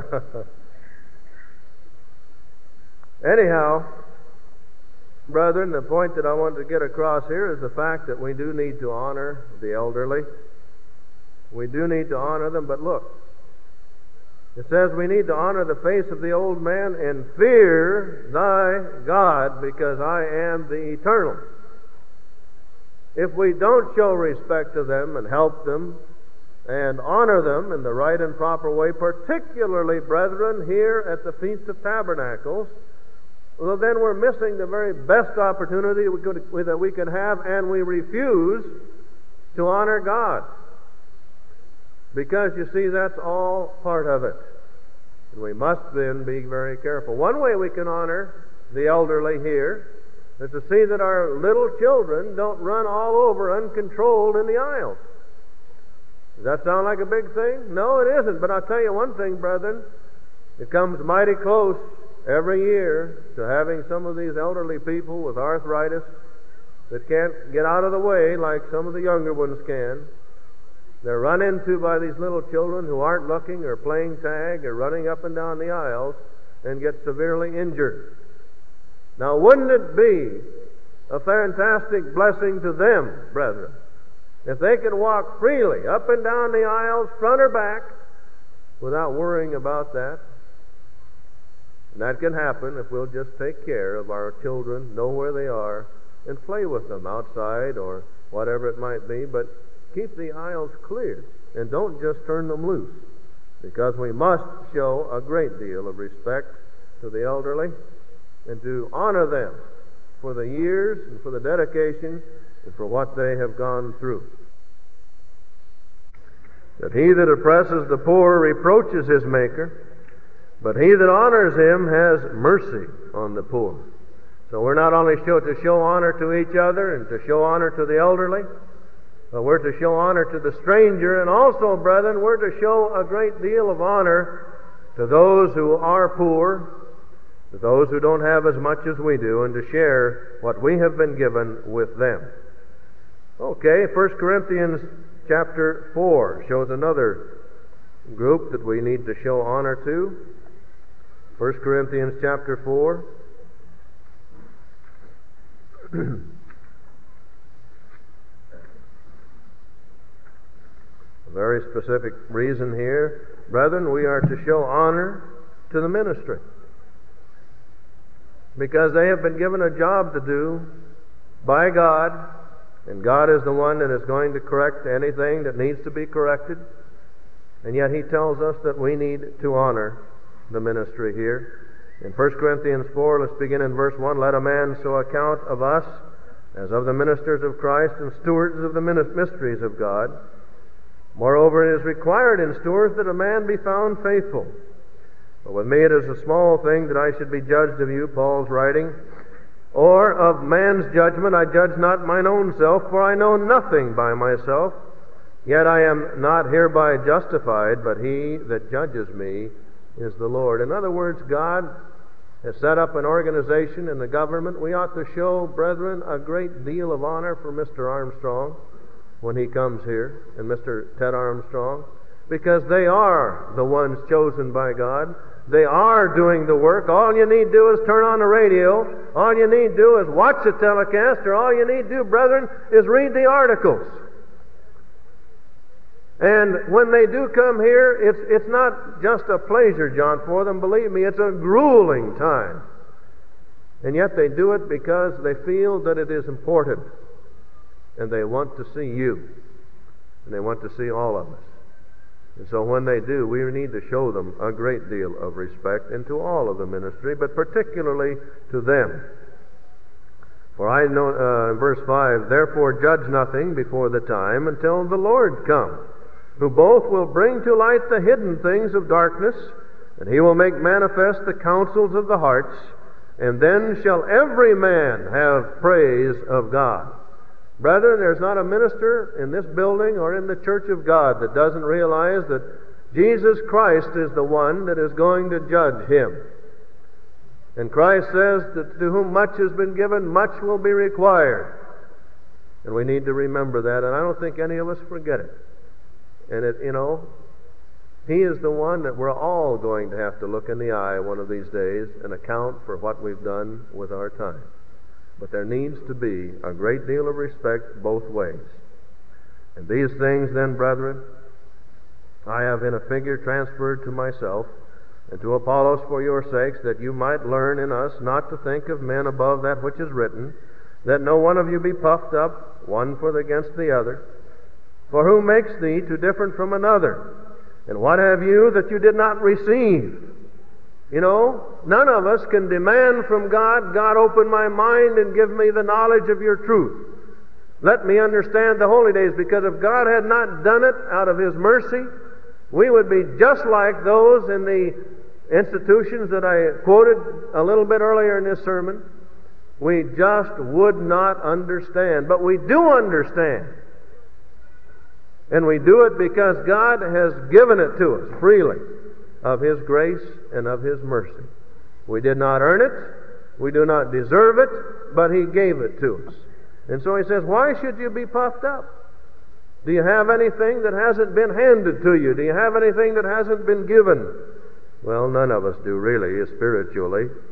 Anyhow, brethren, the point that I want to get across here is the fact that we do need to honor the elderly. We do need to honor them, but look, it says we need to honor the face of the old man and fear thy God, because I am the eternal. If we don't show respect to them and help them and honor them in the right and proper way, particularly, brethren, here at the Feast of Tabernacles, well, then we're missing the very best opportunity we could, that we can have, and we refuse to honor God. Because, you see, that's all part of it. And we must then be very careful. One way we can honor the elderly here is to see that our little children don't run all over uncontrolled in the aisles. Does that sound like a big thing? No, it isn't. But I'll tell you one thing, brethren. It comes mighty close every year to having some of these elderly people with arthritis that can't get out of the way like some of the younger ones can. They're run into by these little children who aren't looking or playing tag or running up and down the aisles and get severely injured. Now, wouldn't it be a fantastic blessing to them, brethren, if they could walk freely up and down the aisles, front or back, without worrying about that? And that can happen if we'll just take care of our children, know where they are, and play with them outside or whatever it might be, but keep the aisles clear and don't just turn them loose, because we must show a great deal of respect to the elderly and to honor them for the years and for the dedication and for what they have gone through. That he that oppresses the poor reproaches his Maker, but he that honors him has mercy on the poor. So we're not only show, to show honor to each other and to show honor to the elderly, but we're to show honor to the stranger, and also, brethren, we're to show a great deal of honor to those who are poor, to those who don't have as much as we do, and to share what we have been given with them. Okay, First Corinthians chapter four shows another group that we need to show honor to. First Corinthians chapter four. A very specific reason here. Brethren, we are to show honor to the ministry, because they have been given a job to do by God, and God is the one that is going to correct anything that needs to be corrected. And yet He tells us that we need to honor the ministry here. In First Corinthians four, let's begin in verse one. Let a man so account of us as of the ministers of Christ and stewards of the mysteries of God. Moreover, it is required in stewards that a man be found faithful. But with me it is a small thing that I should be judged of you, Paul's writing. Or of man's judgment I judge not mine own self, for I know nothing by myself. Yet I am not hereby justified, but he that judges me is the Lord. In other words, God has set up an organization in the government. We ought to show, brethren, a great deal of honor for Mister Armstrong when he comes here, and Mister Ted Armstrong, because they are the ones chosen by God. They are doing the work. All you need to do is turn on the radio. All you need to do is watch the telecast, or all you need to do, brethren, is read the articles. And when they do come here, it's it's not just a pleasure, John, for them. Believe me, it's a grueling time. And yet they do it because they feel that it is important. And they want to see you. And they want to see all of us. And so when they do, we need to show them a great deal of respect, and to all of the ministry, but particularly to them. For I know, uh, in verse five, therefore judge nothing before the time until the Lord come, who both will bring to light the hidden things of darkness, and He will make manifest the counsels of the hearts, and then shall every man have praise of God. Brethren, there's not a minister in this building or in the church of God that doesn't realize that Jesus Christ is the one that is going to judge him. And Christ says that to whom much has been given, much will be required. And we need to remember that, and I don't think any of us forget it. And it, you know, He is the one that we're all going to have to look in the eye one of these days and account for what we've done with our time. But there needs to be a great deal of respect both ways. And these things then, brethren, I have in a figure transferred to myself and to Apollos for your sakes, that you might learn in us not to think of men above that which is written, that no one of you be puffed up, one for the against the other. For who makes thee to different from another? And what have you that you did not receive? You know, none of us can demand from God, God, open my mind and give me the knowledge of your truth. Let me understand the holy days, because if God had not done it out of His mercy, we would be just like those in the institutions that I quoted a little bit earlier in this sermon. We just would not understand. But we do understand. And we do it because God has given it to us freely, of His grace and of His mercy. We did not earn it, we do not deserve it, but He gave it to us. And so He says, why should you be puffed up? Do you have anything that hasn't been handed to you? Do you have anything that hasn't been given? Well, none of us do really, spiritually.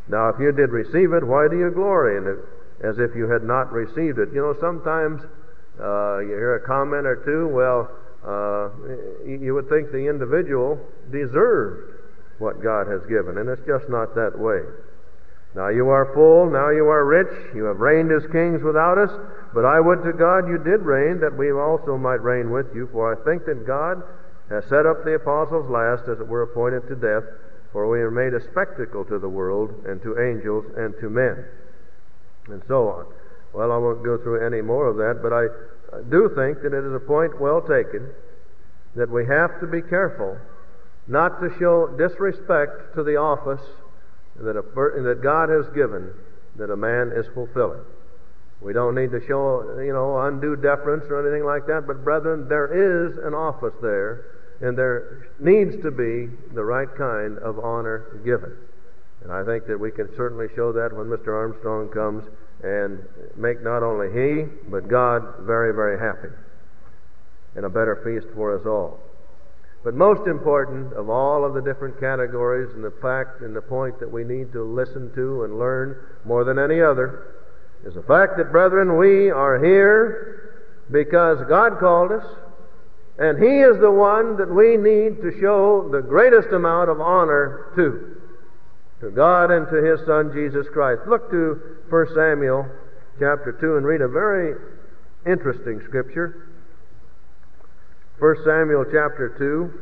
Now, if you did receive it, why do you glory in it as if you had not received it? You know, sometimes uh, you hear a comment or two, well, uh, you would think the individual deserved what God has given, and it's just not that way. Now you are full, now you are rich, you have reigned as kings without us, but I would to God you did reign, that we also might reign with you, for I think that God has set up the apostles last, as it were appointed to death, for we are made a spectacle to the world, and to angels, and to men, and so on. Well, I won't go through any more of that, but I do think that it is a point well taken, that we have to be careful not to show disrespect to the office that, a, that God has given, that a man is fulfilling. We don't need to show, you know, undue deference or anything like that, but brethren, there is an office there, and there needs to be the right kind of honor given. And I think that we can certainly show that when Mister Armstrong comes and make not only he, but God very, very happy, and a better feast for us all. But most important of all of the different categories, and the fact and the point that we need to listen to and learn more than any other, is the fact that, brethren, we are here because God called us, and He is the one that we need to show the greatest amount of honor to, to God and to His Son, Jesus Christ. Look to First Samuel chapter two and read a very interesting scripture. First Samuel chapter two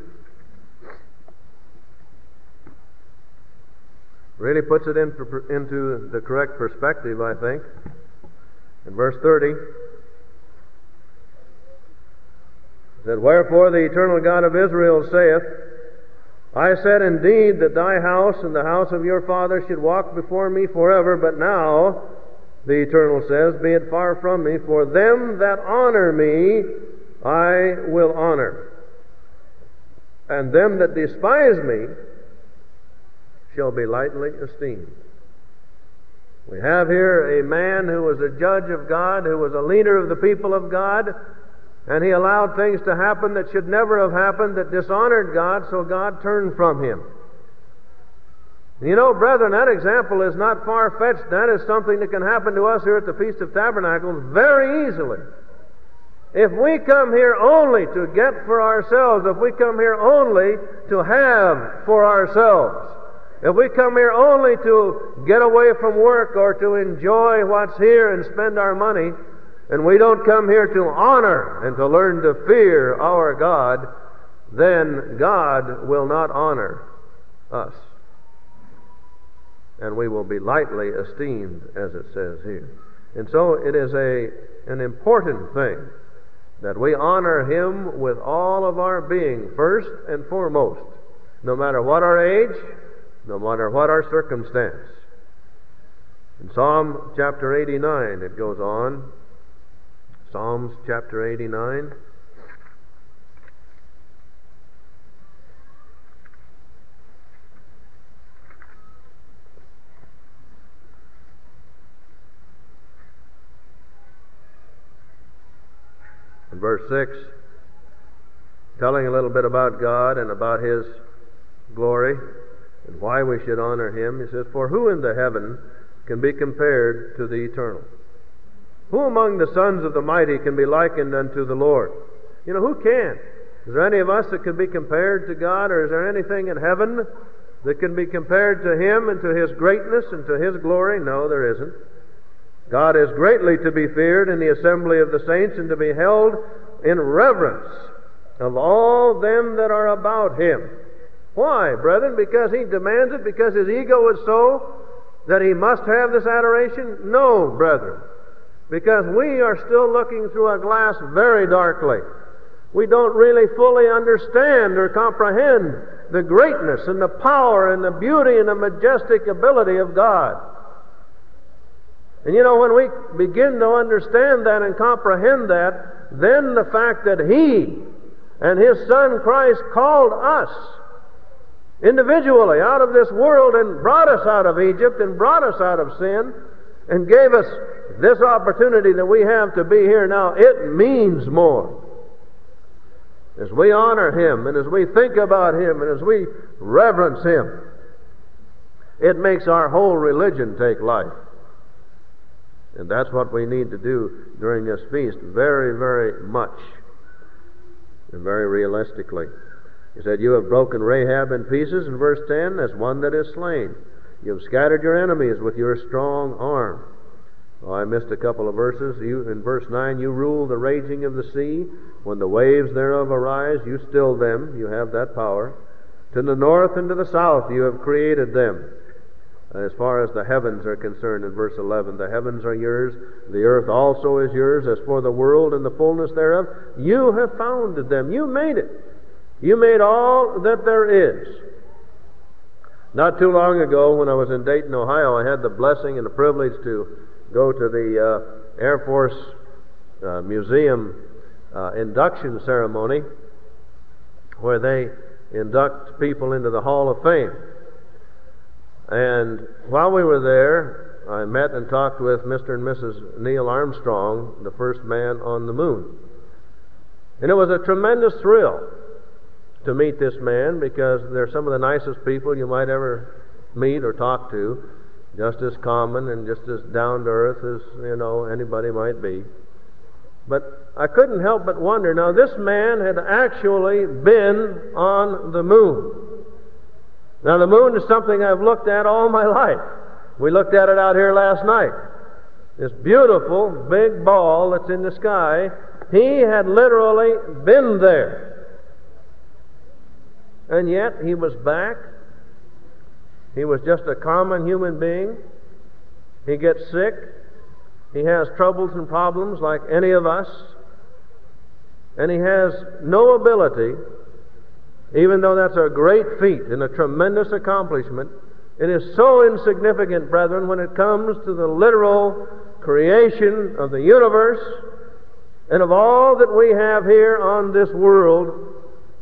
really puts it in, into the correct perspective, I think. In verse thirty, that wherefore the eternal God of Israel saith, I said indeed that thy house and the house of your father should walk before me forever, but now, the Eternal says, be it far from me, for them that honor me I will honor, and them that despise me shall be lightly esteemed. We have here a man who was a judge of God, who was a leader of the people of God, and he allowed things to happen that should never have happened, that dishonored God, so God turned from him. You know, brethren, that example is not far-fetched. That is something that can happen to us here at the Feast of Tabernacles very easily. If we come here only to get for ourselves, if we come here only to have for ourselves, if we come here only to get away from work or to enjoy what's here and spend our money, and we don't come here to honor and to learn to fear our God, then God will not honor us, and we will be lightly esteemed, as it says here. And so it is a an important thing that we honor Him with all of our being, first and foremost, no matter what our age, no matter what our circumstance. In Psalm chapter eighty-nine, it goes on. Psalms chapter eighty-nine. In verse six, telling a little bit about God and about His glory and why we should honor Him, he says, for who in the heaven can be compared to the eternal? Who among the sons of the mighty can be likened unto the Lord? You know, who can? Is there any of us that can be compared to God, or is there anything in heaven that can be compared to Him and to His greatness and to His glory? No, there isn't. God is greatly to be feared in the assembly of the saints, and to be held in reverence of all them that are about Him. Why, brethren? Because He demands it? Because His ego is so that He must have this adoration? No, brethren. Because we are still looking through a glass very darkly. We don't really fully understand or comprehend the greatness and the power and the beauty and the majestic ability of God. And you know, when we begin to understand that and comprehend that, then the fact that He and His Son Christ called us individually out of this world and brought us out of Egypt and brought us out of sin and gave us this opportunity that we have to be here now, it means more. As we honor Him and as we think about Him and as we reverence Him. It makes our whole religion take life. And that's what we need to do during this feast, very, very much, and very realistically. He said, you have broken Rahab in pieces, in verse ten, as one that is slain. You have scattered your enemies with your strong arm. Oh, I missed a couple of verses. You, in verse nine, you rule the raging of the sea. When the waves thereof arise, you still them. You have that power. To the north and to the south you have created them. As far as the heavens are concerned, in verse eleven, the heavens are yours, the earth also is yours. As for the world and the fullness thereof, you have founded them. You made it. You made all that there is. Not too long ago, when I was in Dayton, Ohio, I had the blessing and the privilege to go to the uh, Air Force uh, Museum uh, induction ceremony, where they induct people into the Hall of Fame. And while we were there, I met and talked with Mister and Missus Neil Armstrong, the first man on the moon. And it was a tremendous thrill to meet this man, because they're some of the nicest people you might ever meet or talk to, just as common and just as down to earth as, you know, anybody might be. But I couldn't help but wonder, now this man had actually been on the moon. Now the moon is something I've looked at all my life. We looked at it out here last night. This beautiful big ball that's in the sky, he had literally been there. And yet he was back. He was just a common human being. He gets sick. He has troubles and problems like any of us. And he has no ability, even though that's a great feat and a tremendous accomplishment. It is so insignificant, brethren, when it comes to the literal creation of the universe and of all that we have here on this world.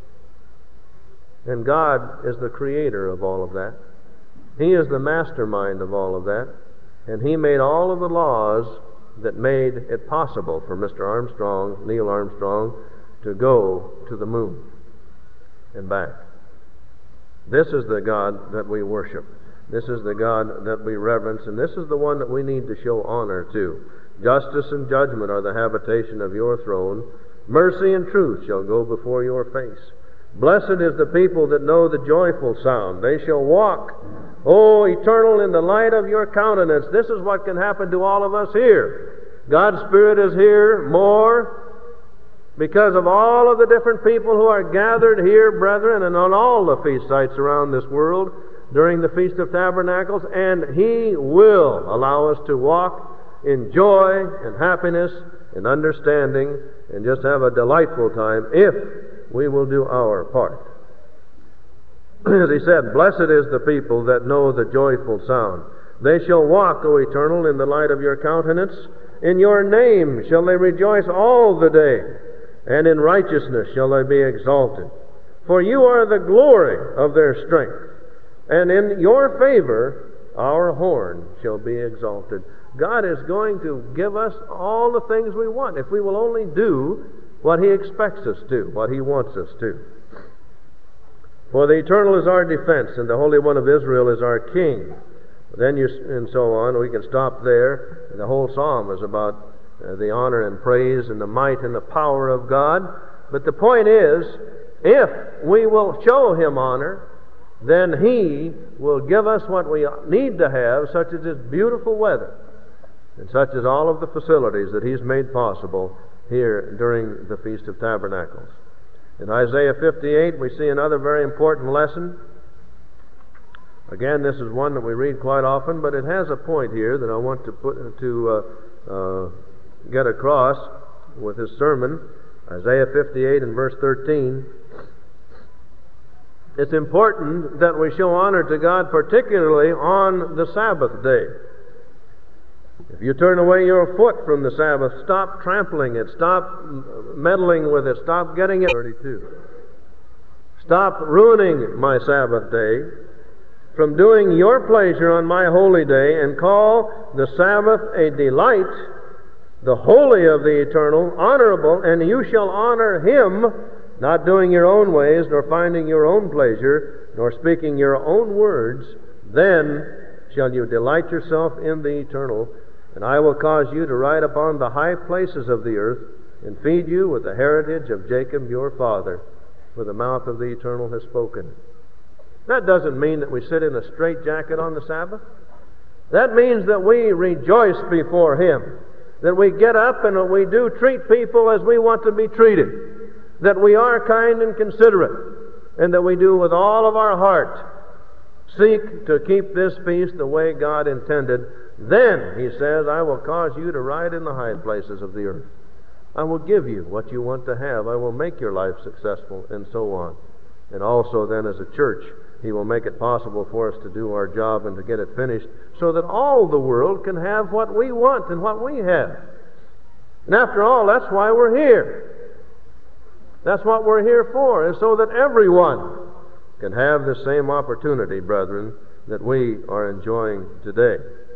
And God is the creator of all of that. He is the mastermind of all of that. And He made all of the laws that made it possible for Mister Armstrong, Neil Armstrong, to go to the moon and back. This is the God that we worship. This is the God that we reverence, and this is the one that we need to show honor to. Justice and judgment are the habitation of your throne. Mercy and truth shall go before your face. Blessed is the people that know the joyful sound. They shall walk, O eternal, in the light of your countenance. This is what can happen to all of us here. God's Spirit is here more because of all of the different people who are gathered here, brethren, and on all the feast sites around this world during the Feast of Tabernacles, and He will allow us to walk in joy and happiness and understanding and just have a delightful time if we will do our part. As He said, blessed is the people that know the joyful sound. They shall walk, O eternal, in the light of your countenance. In your name shall they rejoice all the day, and in righteousness shall they be exalted. For you are the glory of their strength, and in your favor our horn shall be exalted. God is going to give us all the things we want if we will only do what He expects us to, what He wants us to. For the eternal is our defense, and the Holy One of Israel is our King. Then you, and so on. We can stop there. The whole psalm is about uh, the honor and praise and the might and the power of God. But the point is, if we will show Him honor, then He will give us what we need to have, such as this beautiful weather, and such as all of the facilities that He's made possible here during the Feast of Tabernacles. In Isaiah fifty-eight, we see another very important lesson. Again, this is one that we read quite often, but it has a point here that I want to put to uh, uh, get across with this sermon. Isaiah fifty-eight and verse thirteen. It's important that we show honor to God, particularly on the Sabbath day. If you turn away your foot from the Sabbath, stop trampling it, stop meddling with it, stop getting it. thirty-two. Stop ruining my Sabbath day from doing your pleasure on my holy day, and call the Sabbath a delight, the holy of the eternal, honorable, and you shall honor Him, not doing your own ways, nor finding your own pleasure, nor speaking your own words, Then shall you delight yourself in the eternal, and I will cause you to ride upon the high places of the earth, and feed you with the heritage of Jacob your father, for the mouth of the Eternal has spoken. That doesn't mean that we sit in a straitjacket on the Sabbath. That means that we rejoice before Him, that we get up and that we do treat people as we want to be treated, that we are kind and considerate, and that we do with all of our heart seek to keep this feast the way God intended. Then, He says, I will cause you to ride in the high places of the earth. I will give you what you want to have. I will make your life successful, and so on. And also then as a church, He will make it possible for us to do our job and to get it finished so that all the world can have what we want and what we have. And after all, that's why we're here. That's what we're here for, is so that everyone can have the same opportunity, brethren, that we are enjoying today.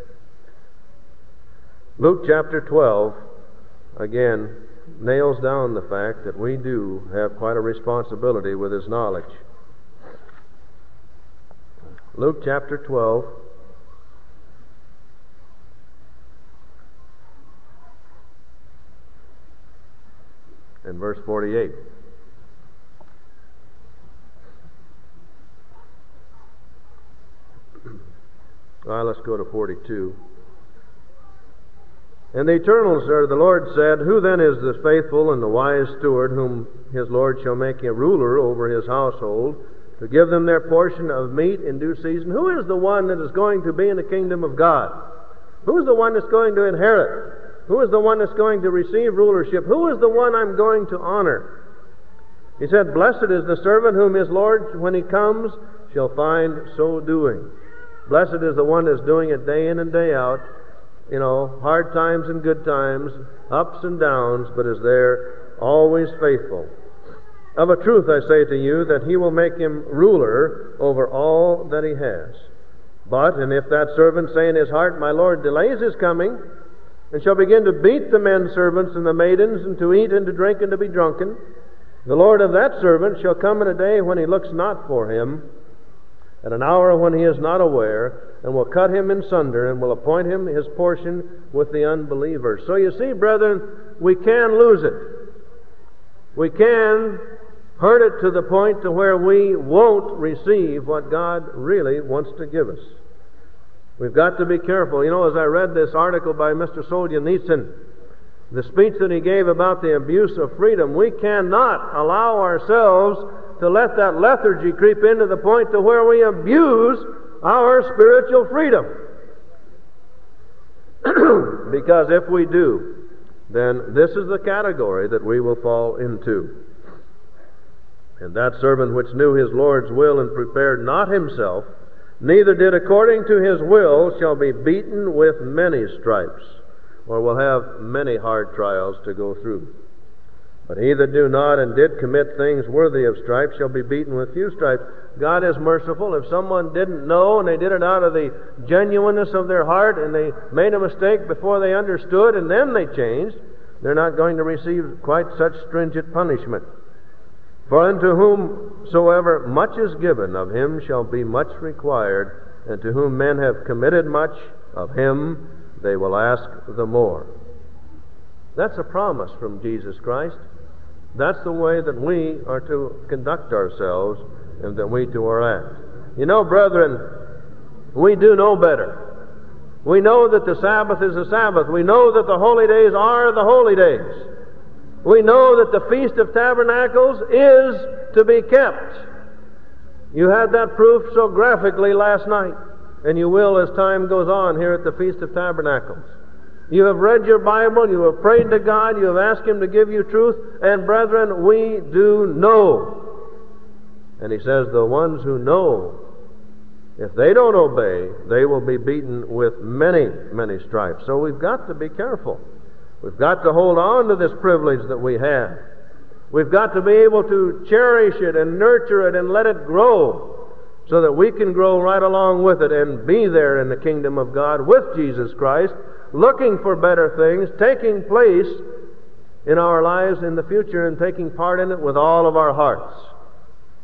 Luke chapter twelve, again, nails down the fact that we do have quite a responsibility with His knowledge. Luke chapter twelve, and verse forty-eight. Well, let's go to forty-two. And the Eternal, sir, the Lord said, Who then is the faithful and the wise steward, whom his Lord shall make a ruler over his household, to give them their portion of meat in due season? Who is the one that is going to be in the kingdom of God? Who is the one that's going to inherit? Who is the one that's going to receive rulership? Who is the one I'm going to honor? He said, Blessed is the servant whom his Lord, when he comes, shall find so doing. Blessed is the one that's doing it day in and day out, you know, hard times and good times, ups and downs, but is there always faithful. Of a truth I say to you that he will make him ruler over all that he has. But, and if that servant say in his heart, My Lord delays his coming, and shall begin to beat the men servants and the maidens, and to eat and to drink and to be drunken, the Lord of that servant shall come in a day when he looks not for him, at an hour when he is not aware, and will cut him in sunder, and will appoint him his portion with the unbelievers. So you see, brethren, we can lose it. We can hurt it to the point to where we won't receive what God really wants to give us. We've got to be careful. You know, as I read this article by Mister Solzhenitsyn, the speech that he gave about the abuse of freedom, we cannot allow ourselves to let that lethargy creep into the point to where we abuse our spiritual freedom. Because if we do, then this is the category that we will fall into. And that servant which knew his Lord's will and prepared not himself, neither did according to his will, shall be beaten with many stripes, or will have many hard trials to go through. But he that do not and did commit things worthy of stripes shall be beaten with few stripes. God is merciful. If someone didn't know and they did it out of the genuineness of their heart and they made a mistake before they understood and then they changed, they're not going to receive quite such stringent punishment. For unto whomsoever much is given, of him shall be much required, and to whom men have committed much, of him they will ask the more. That's a promise from Jesus Christ. That's the way that we are to conduct ourselves and that we to our act. You know, brethren, we do know better. We know that the Sabbath is the Sabbath. We know that the holy days are the holy days. We know that the Feast of Tabernacles is to be kept. You had that proof so graphically last night, and you will as time goes on here at the Feast of Tabernacles. You have read your Bible, you have prayed to God, you have asked Him to give you truth, and brethren, we do know. And He says the ones who know, if they don't obey, they will be beaten with many, many stripes. So we've got to be careful. We've got to hold on to this privilege that we have. We've got to be able to cherish it and nurture it and let it grow so that we can grow right along with it and be there in the kingdom of God with Jesus Christ, looking for better things, taking place in our lives in the future and taking part in it with all of our hearts.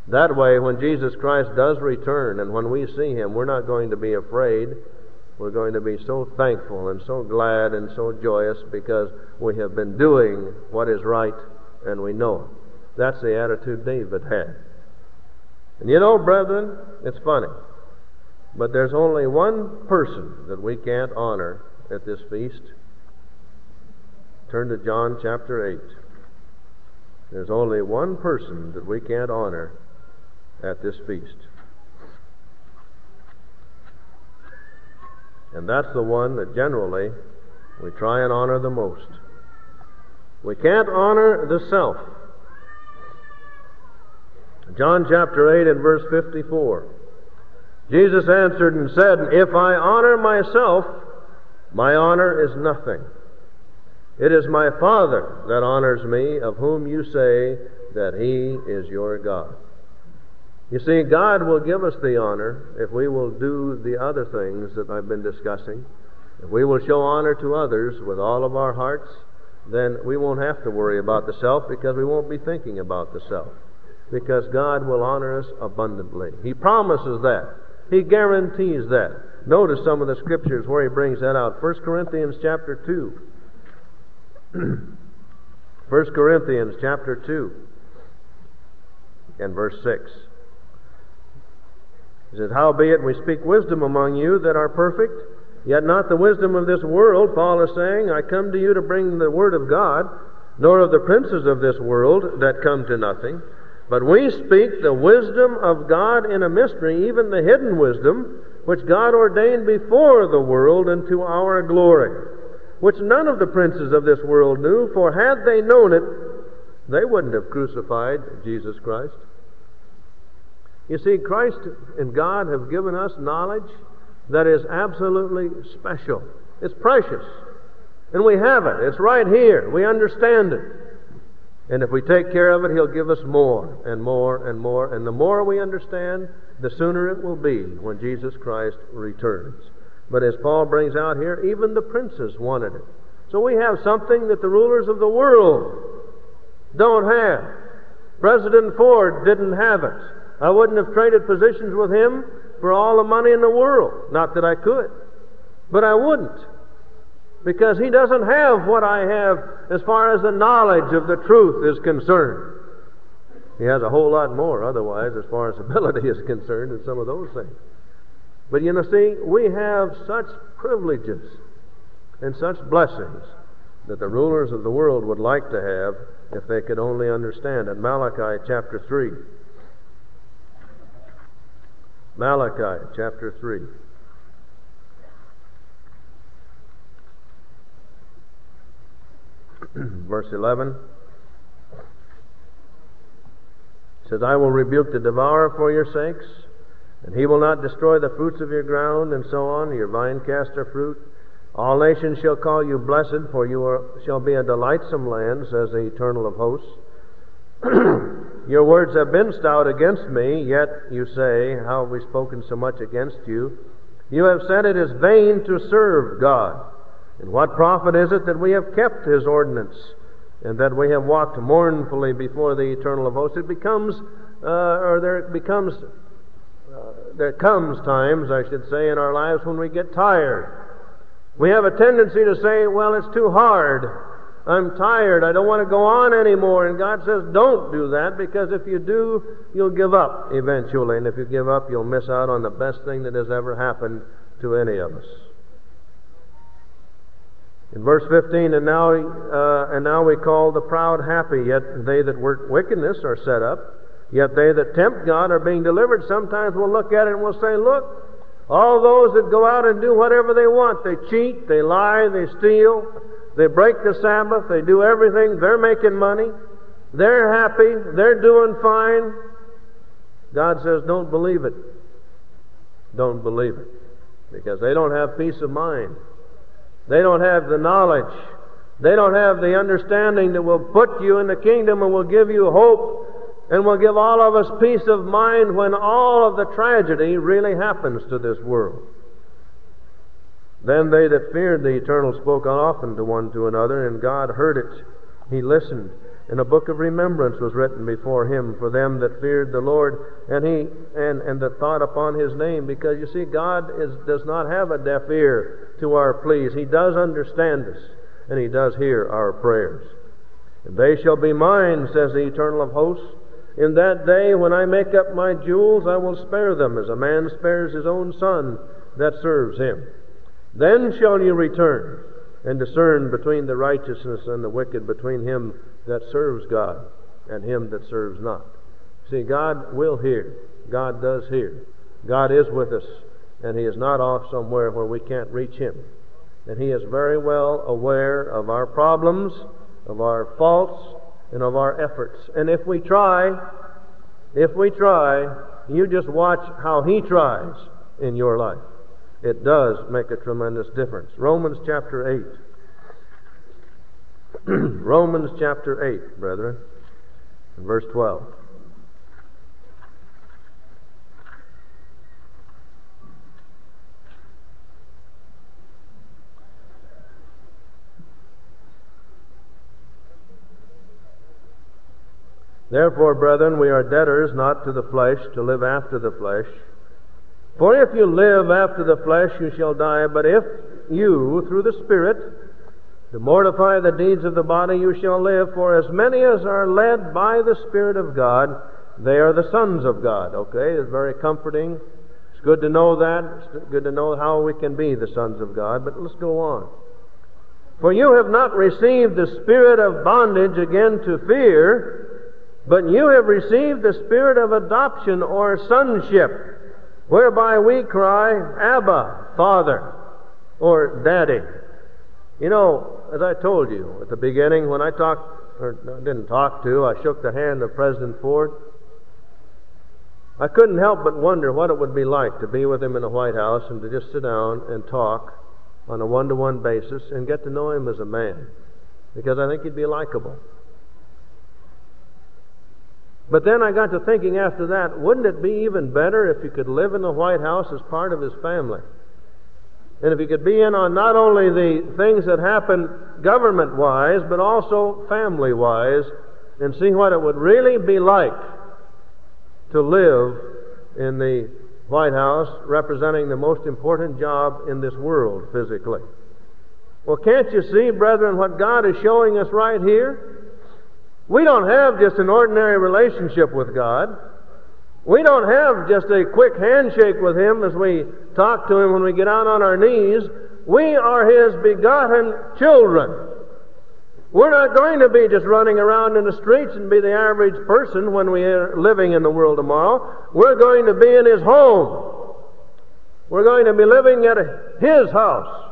That way, when Jesus Christ does return and when we see Him, we're not going to be afraid. We're going to be so thankful and so glad and so joyous because we have been doing what is right and we know it. That's the attitude David had. And you know, brethren, it's funny, but there's only one person that we can't honor at this feast. Turn to John chapter eight. There's only one person that we can't honor at this feast. And that's the one that generally we try and honor the most. We can't honor the self. John chapter eight and verse fifty-four. Jesus answered and said, "If I honor myself, my honor is nothing. It is my Father that honors me, of whom you say that He is your God." You see, God will give us the honor if we will do the other things that I've been discussing. If we will show honor to others with all of our hearts, then we won't have to worry about the self because we won't be thinking about the self. Because God will honor us abundantly. He promises that. He guarantees that. Notice some of the scriptures where He brings that out. First Corinthians chapter two. First Corinthians chapter two and verse six. He says, "Howbeit we speak wisdom among you that are perfect, yet not the wisdom of this world." Paul is saying, "I come to you to bring the word of God, nor of the princes of this world that come to nothing. But we speak the wisdom of God in a mystery, even the hidden wisdom, which God ordained before the world unto our glory, which none of the princes of this world knew, for had they known it, they wouldn't have crucified Jesus Christ." You see, Christ and God have given us knowledge that is absolutely special. It's precious. And we have it. It's right here. We understand it. And if we take care of it, He'll give us more and more and more. And the more we understand, the sooner it will be when Jesus Christ returns. But as Paul brings out here, even the princes wanted it. So we have something that the rulers of the world don't have. President Ford didn't have it. I wouldn't have traded positions with him for all the money in the world. Not that I could. But I wouldn't. Because he doesn't have what I have as far as the knowledge of the truth is concerned. He has a whole lot more otherwise as far as ability is concerned in some of those things. But you know, see, we have such privileges and such blessings that the rulers of the world would like to have if they could only understand it. Malachi chapter three. Malachi chapter three. Verse eleven. It says, "I will rebuke the devourer for your sakes, and he will not destroy the fruits of your ground," and so on, "your vine cast her fruit. All nations shall call you blessed, for you are, shall be a delightsome land, says the Eternal of hosts. Your words have been stout against me, yet you say, how have we spoken so much against you? You have said it is vain to serve God. And what profit is it that we have kept His ordinance, and that we have walked mournfully before the Eternal of hosts?" It becomes, uh, or there becomes, uh, there comes times, I should say, in our lives when we get tired. We have a tendency to say, well, it's too hard. I'm tired. I don't want to go on anymore. And God says, don't do that, because if you do, you'll give up eventually. And if you give up, you'll miss out on the best thing that has ever happened to any of us. In verse fifteen, and now, uh, and now we call the proud happy, yet they that work wickedness are set up, yet they that tempt God are being delivered. Sometimes we'll look at it and we'll say, look, all those that go out and do whatever they want, they cheat, they lie, they steal, they break the Sabbath, they do everything, they're making money, they're happy, they're doing fine. God says, don't believe it. Don't believe it. Because they don't have peace of mind. They don't have the knowledge. They don't have the understanding that will put you in the kingdom and will give you hope and will give all of us peace of mind when all of the tragedy really happens to this world. Then they that feared the Eternal spoke often to one to another, and God heard it. He listened. And a book of remembrance was written before him for them that feared the Lord, and he and, and that thought upon his name. Because you see, God is, does not have a deaf ear to our pleas. He does understand us, and he does hear our prayers. And they shall be mine, says the Eternal of hosts. In that day when I make up my jewels, I will spare them, as a man spares his own son that serves him. Then shall you return and discern between the righteousness and the wicked, between him that serves God and him that serves not. See, God will hear. God does hear. God is with us, and he is not off somewhere where we can't reach him. And he is very well aware of our problems, of our faults, and of our efforts. And if we try, if we try, you just watch how he tries in your life. It does make a tremendous difference. Romans chapter eight. Romans chapter eight, brethren, verse twelve. Therefore, brethren, we are debtors not to the flesh, to live after the flesh. For if you live after the flesh, you shall die. But if you, through the Spirit, to mortify the deeds of the body, you shall live. For as many as are led by the Spirit of God, they are the sons of God. Okay, it's very comforting. It's good to know that. It's good to know how we can be the sons of God. But let's go on. For you have not received the spirit of bondage again to fear, but you have received the spirit of adoption or sonship, whereby we cry, Abba, Father, or Daddy. You know, as I told you at the beginning, when I talked, or didn't talk to, I shook the hand of President Ford. I couldn't help but wonder what it would be like to be with him in the White House and to just sit down and talk on a one-to-one basis and get to know him as a man, because I think he'd be likable. But then I got to thinking after that, wouldn't it be even better if you could live in the White House as part of his family? And if you could be in on not only the things that happen government-wise, but also family-wise, and see what it would really be like to live in the White House representing the most important job in this world physically. Well, can't you see, brethren, what God is showing us right here? We don't have just an ordinary relationship with God. We don't have just a quick handshake with him as we talk to him when we get out on our knees. We are his begotten children. We're not going to be just running around in the streets and be the average person when we are living in the world tomorrow. We're going to be in his home. We're going to be living at his house.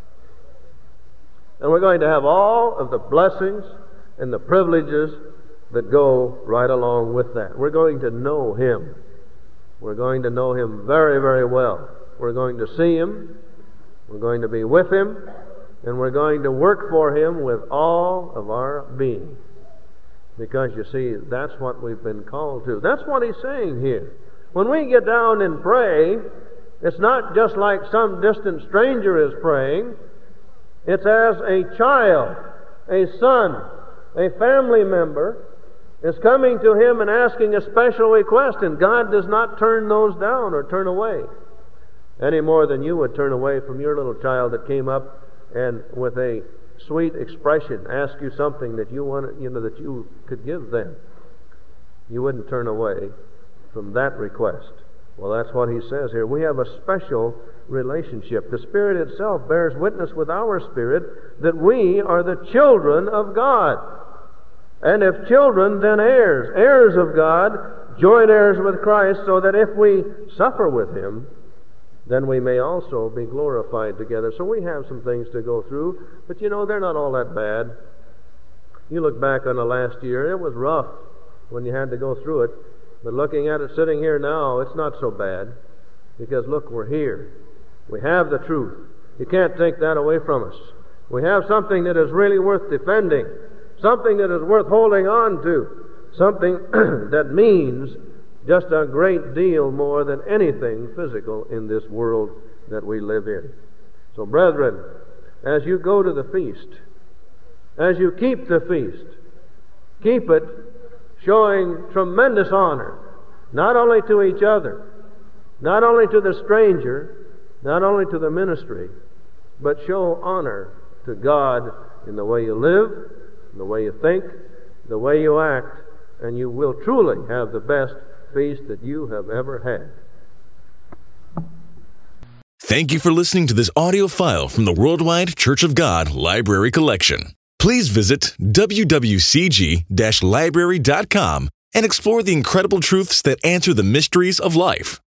And we're going to have all of the blessings and the privileges that go right along with that. We're going to know him. We're going to know him very, very well. We're going to see him. We're going to be with him. And we're going to work for him with all of our being. Because you see, that's what we've been called to. That's what he's saying here. When we get down and pray, it's not just like some distant stranger is praying. It's as a child, a son, a family member is coming to him and asking a special request, and God does not turn those down or turn away any more than you would turn away from your little child that came up and with a sweet expression ask you something that you wanted, you know, that you could give them. You wouldn't turn away from that request. Well, that's what he says here. We have a special relationship. The Spirit itself bears witness with our spirit that we are the children of God. And if children, then heirs, heirs of God, joint heirs with Christ, so that if we suffer with him, then we may also be glorified together. So we have some things to go through, but you know, they're not all that bad. You look back on the last year, it was rough when you had to go through it, but looking at it sitting here now, it's not so bad, because look, we're here. We have the truth. You can't take that away from us. We have something that is really worth defending, something that is worth holding on to, something that means just a great deal more than anything physical in this world that we live in. So, brethren, as you go to the feast, as you keep the feast, Keep it showing tremendous honor, not only to each other, not only to the stranger, not only to the ministry, but show honor to God in the way you live, in the way you think, the way you act, and you will truly have the best feast that you have ever had. Thank you for listening to this audio file from the Worldwide Church of God Library Collection. Please visit w w c g dash library dot com and explore the incredible truths that answer the mysteries of life.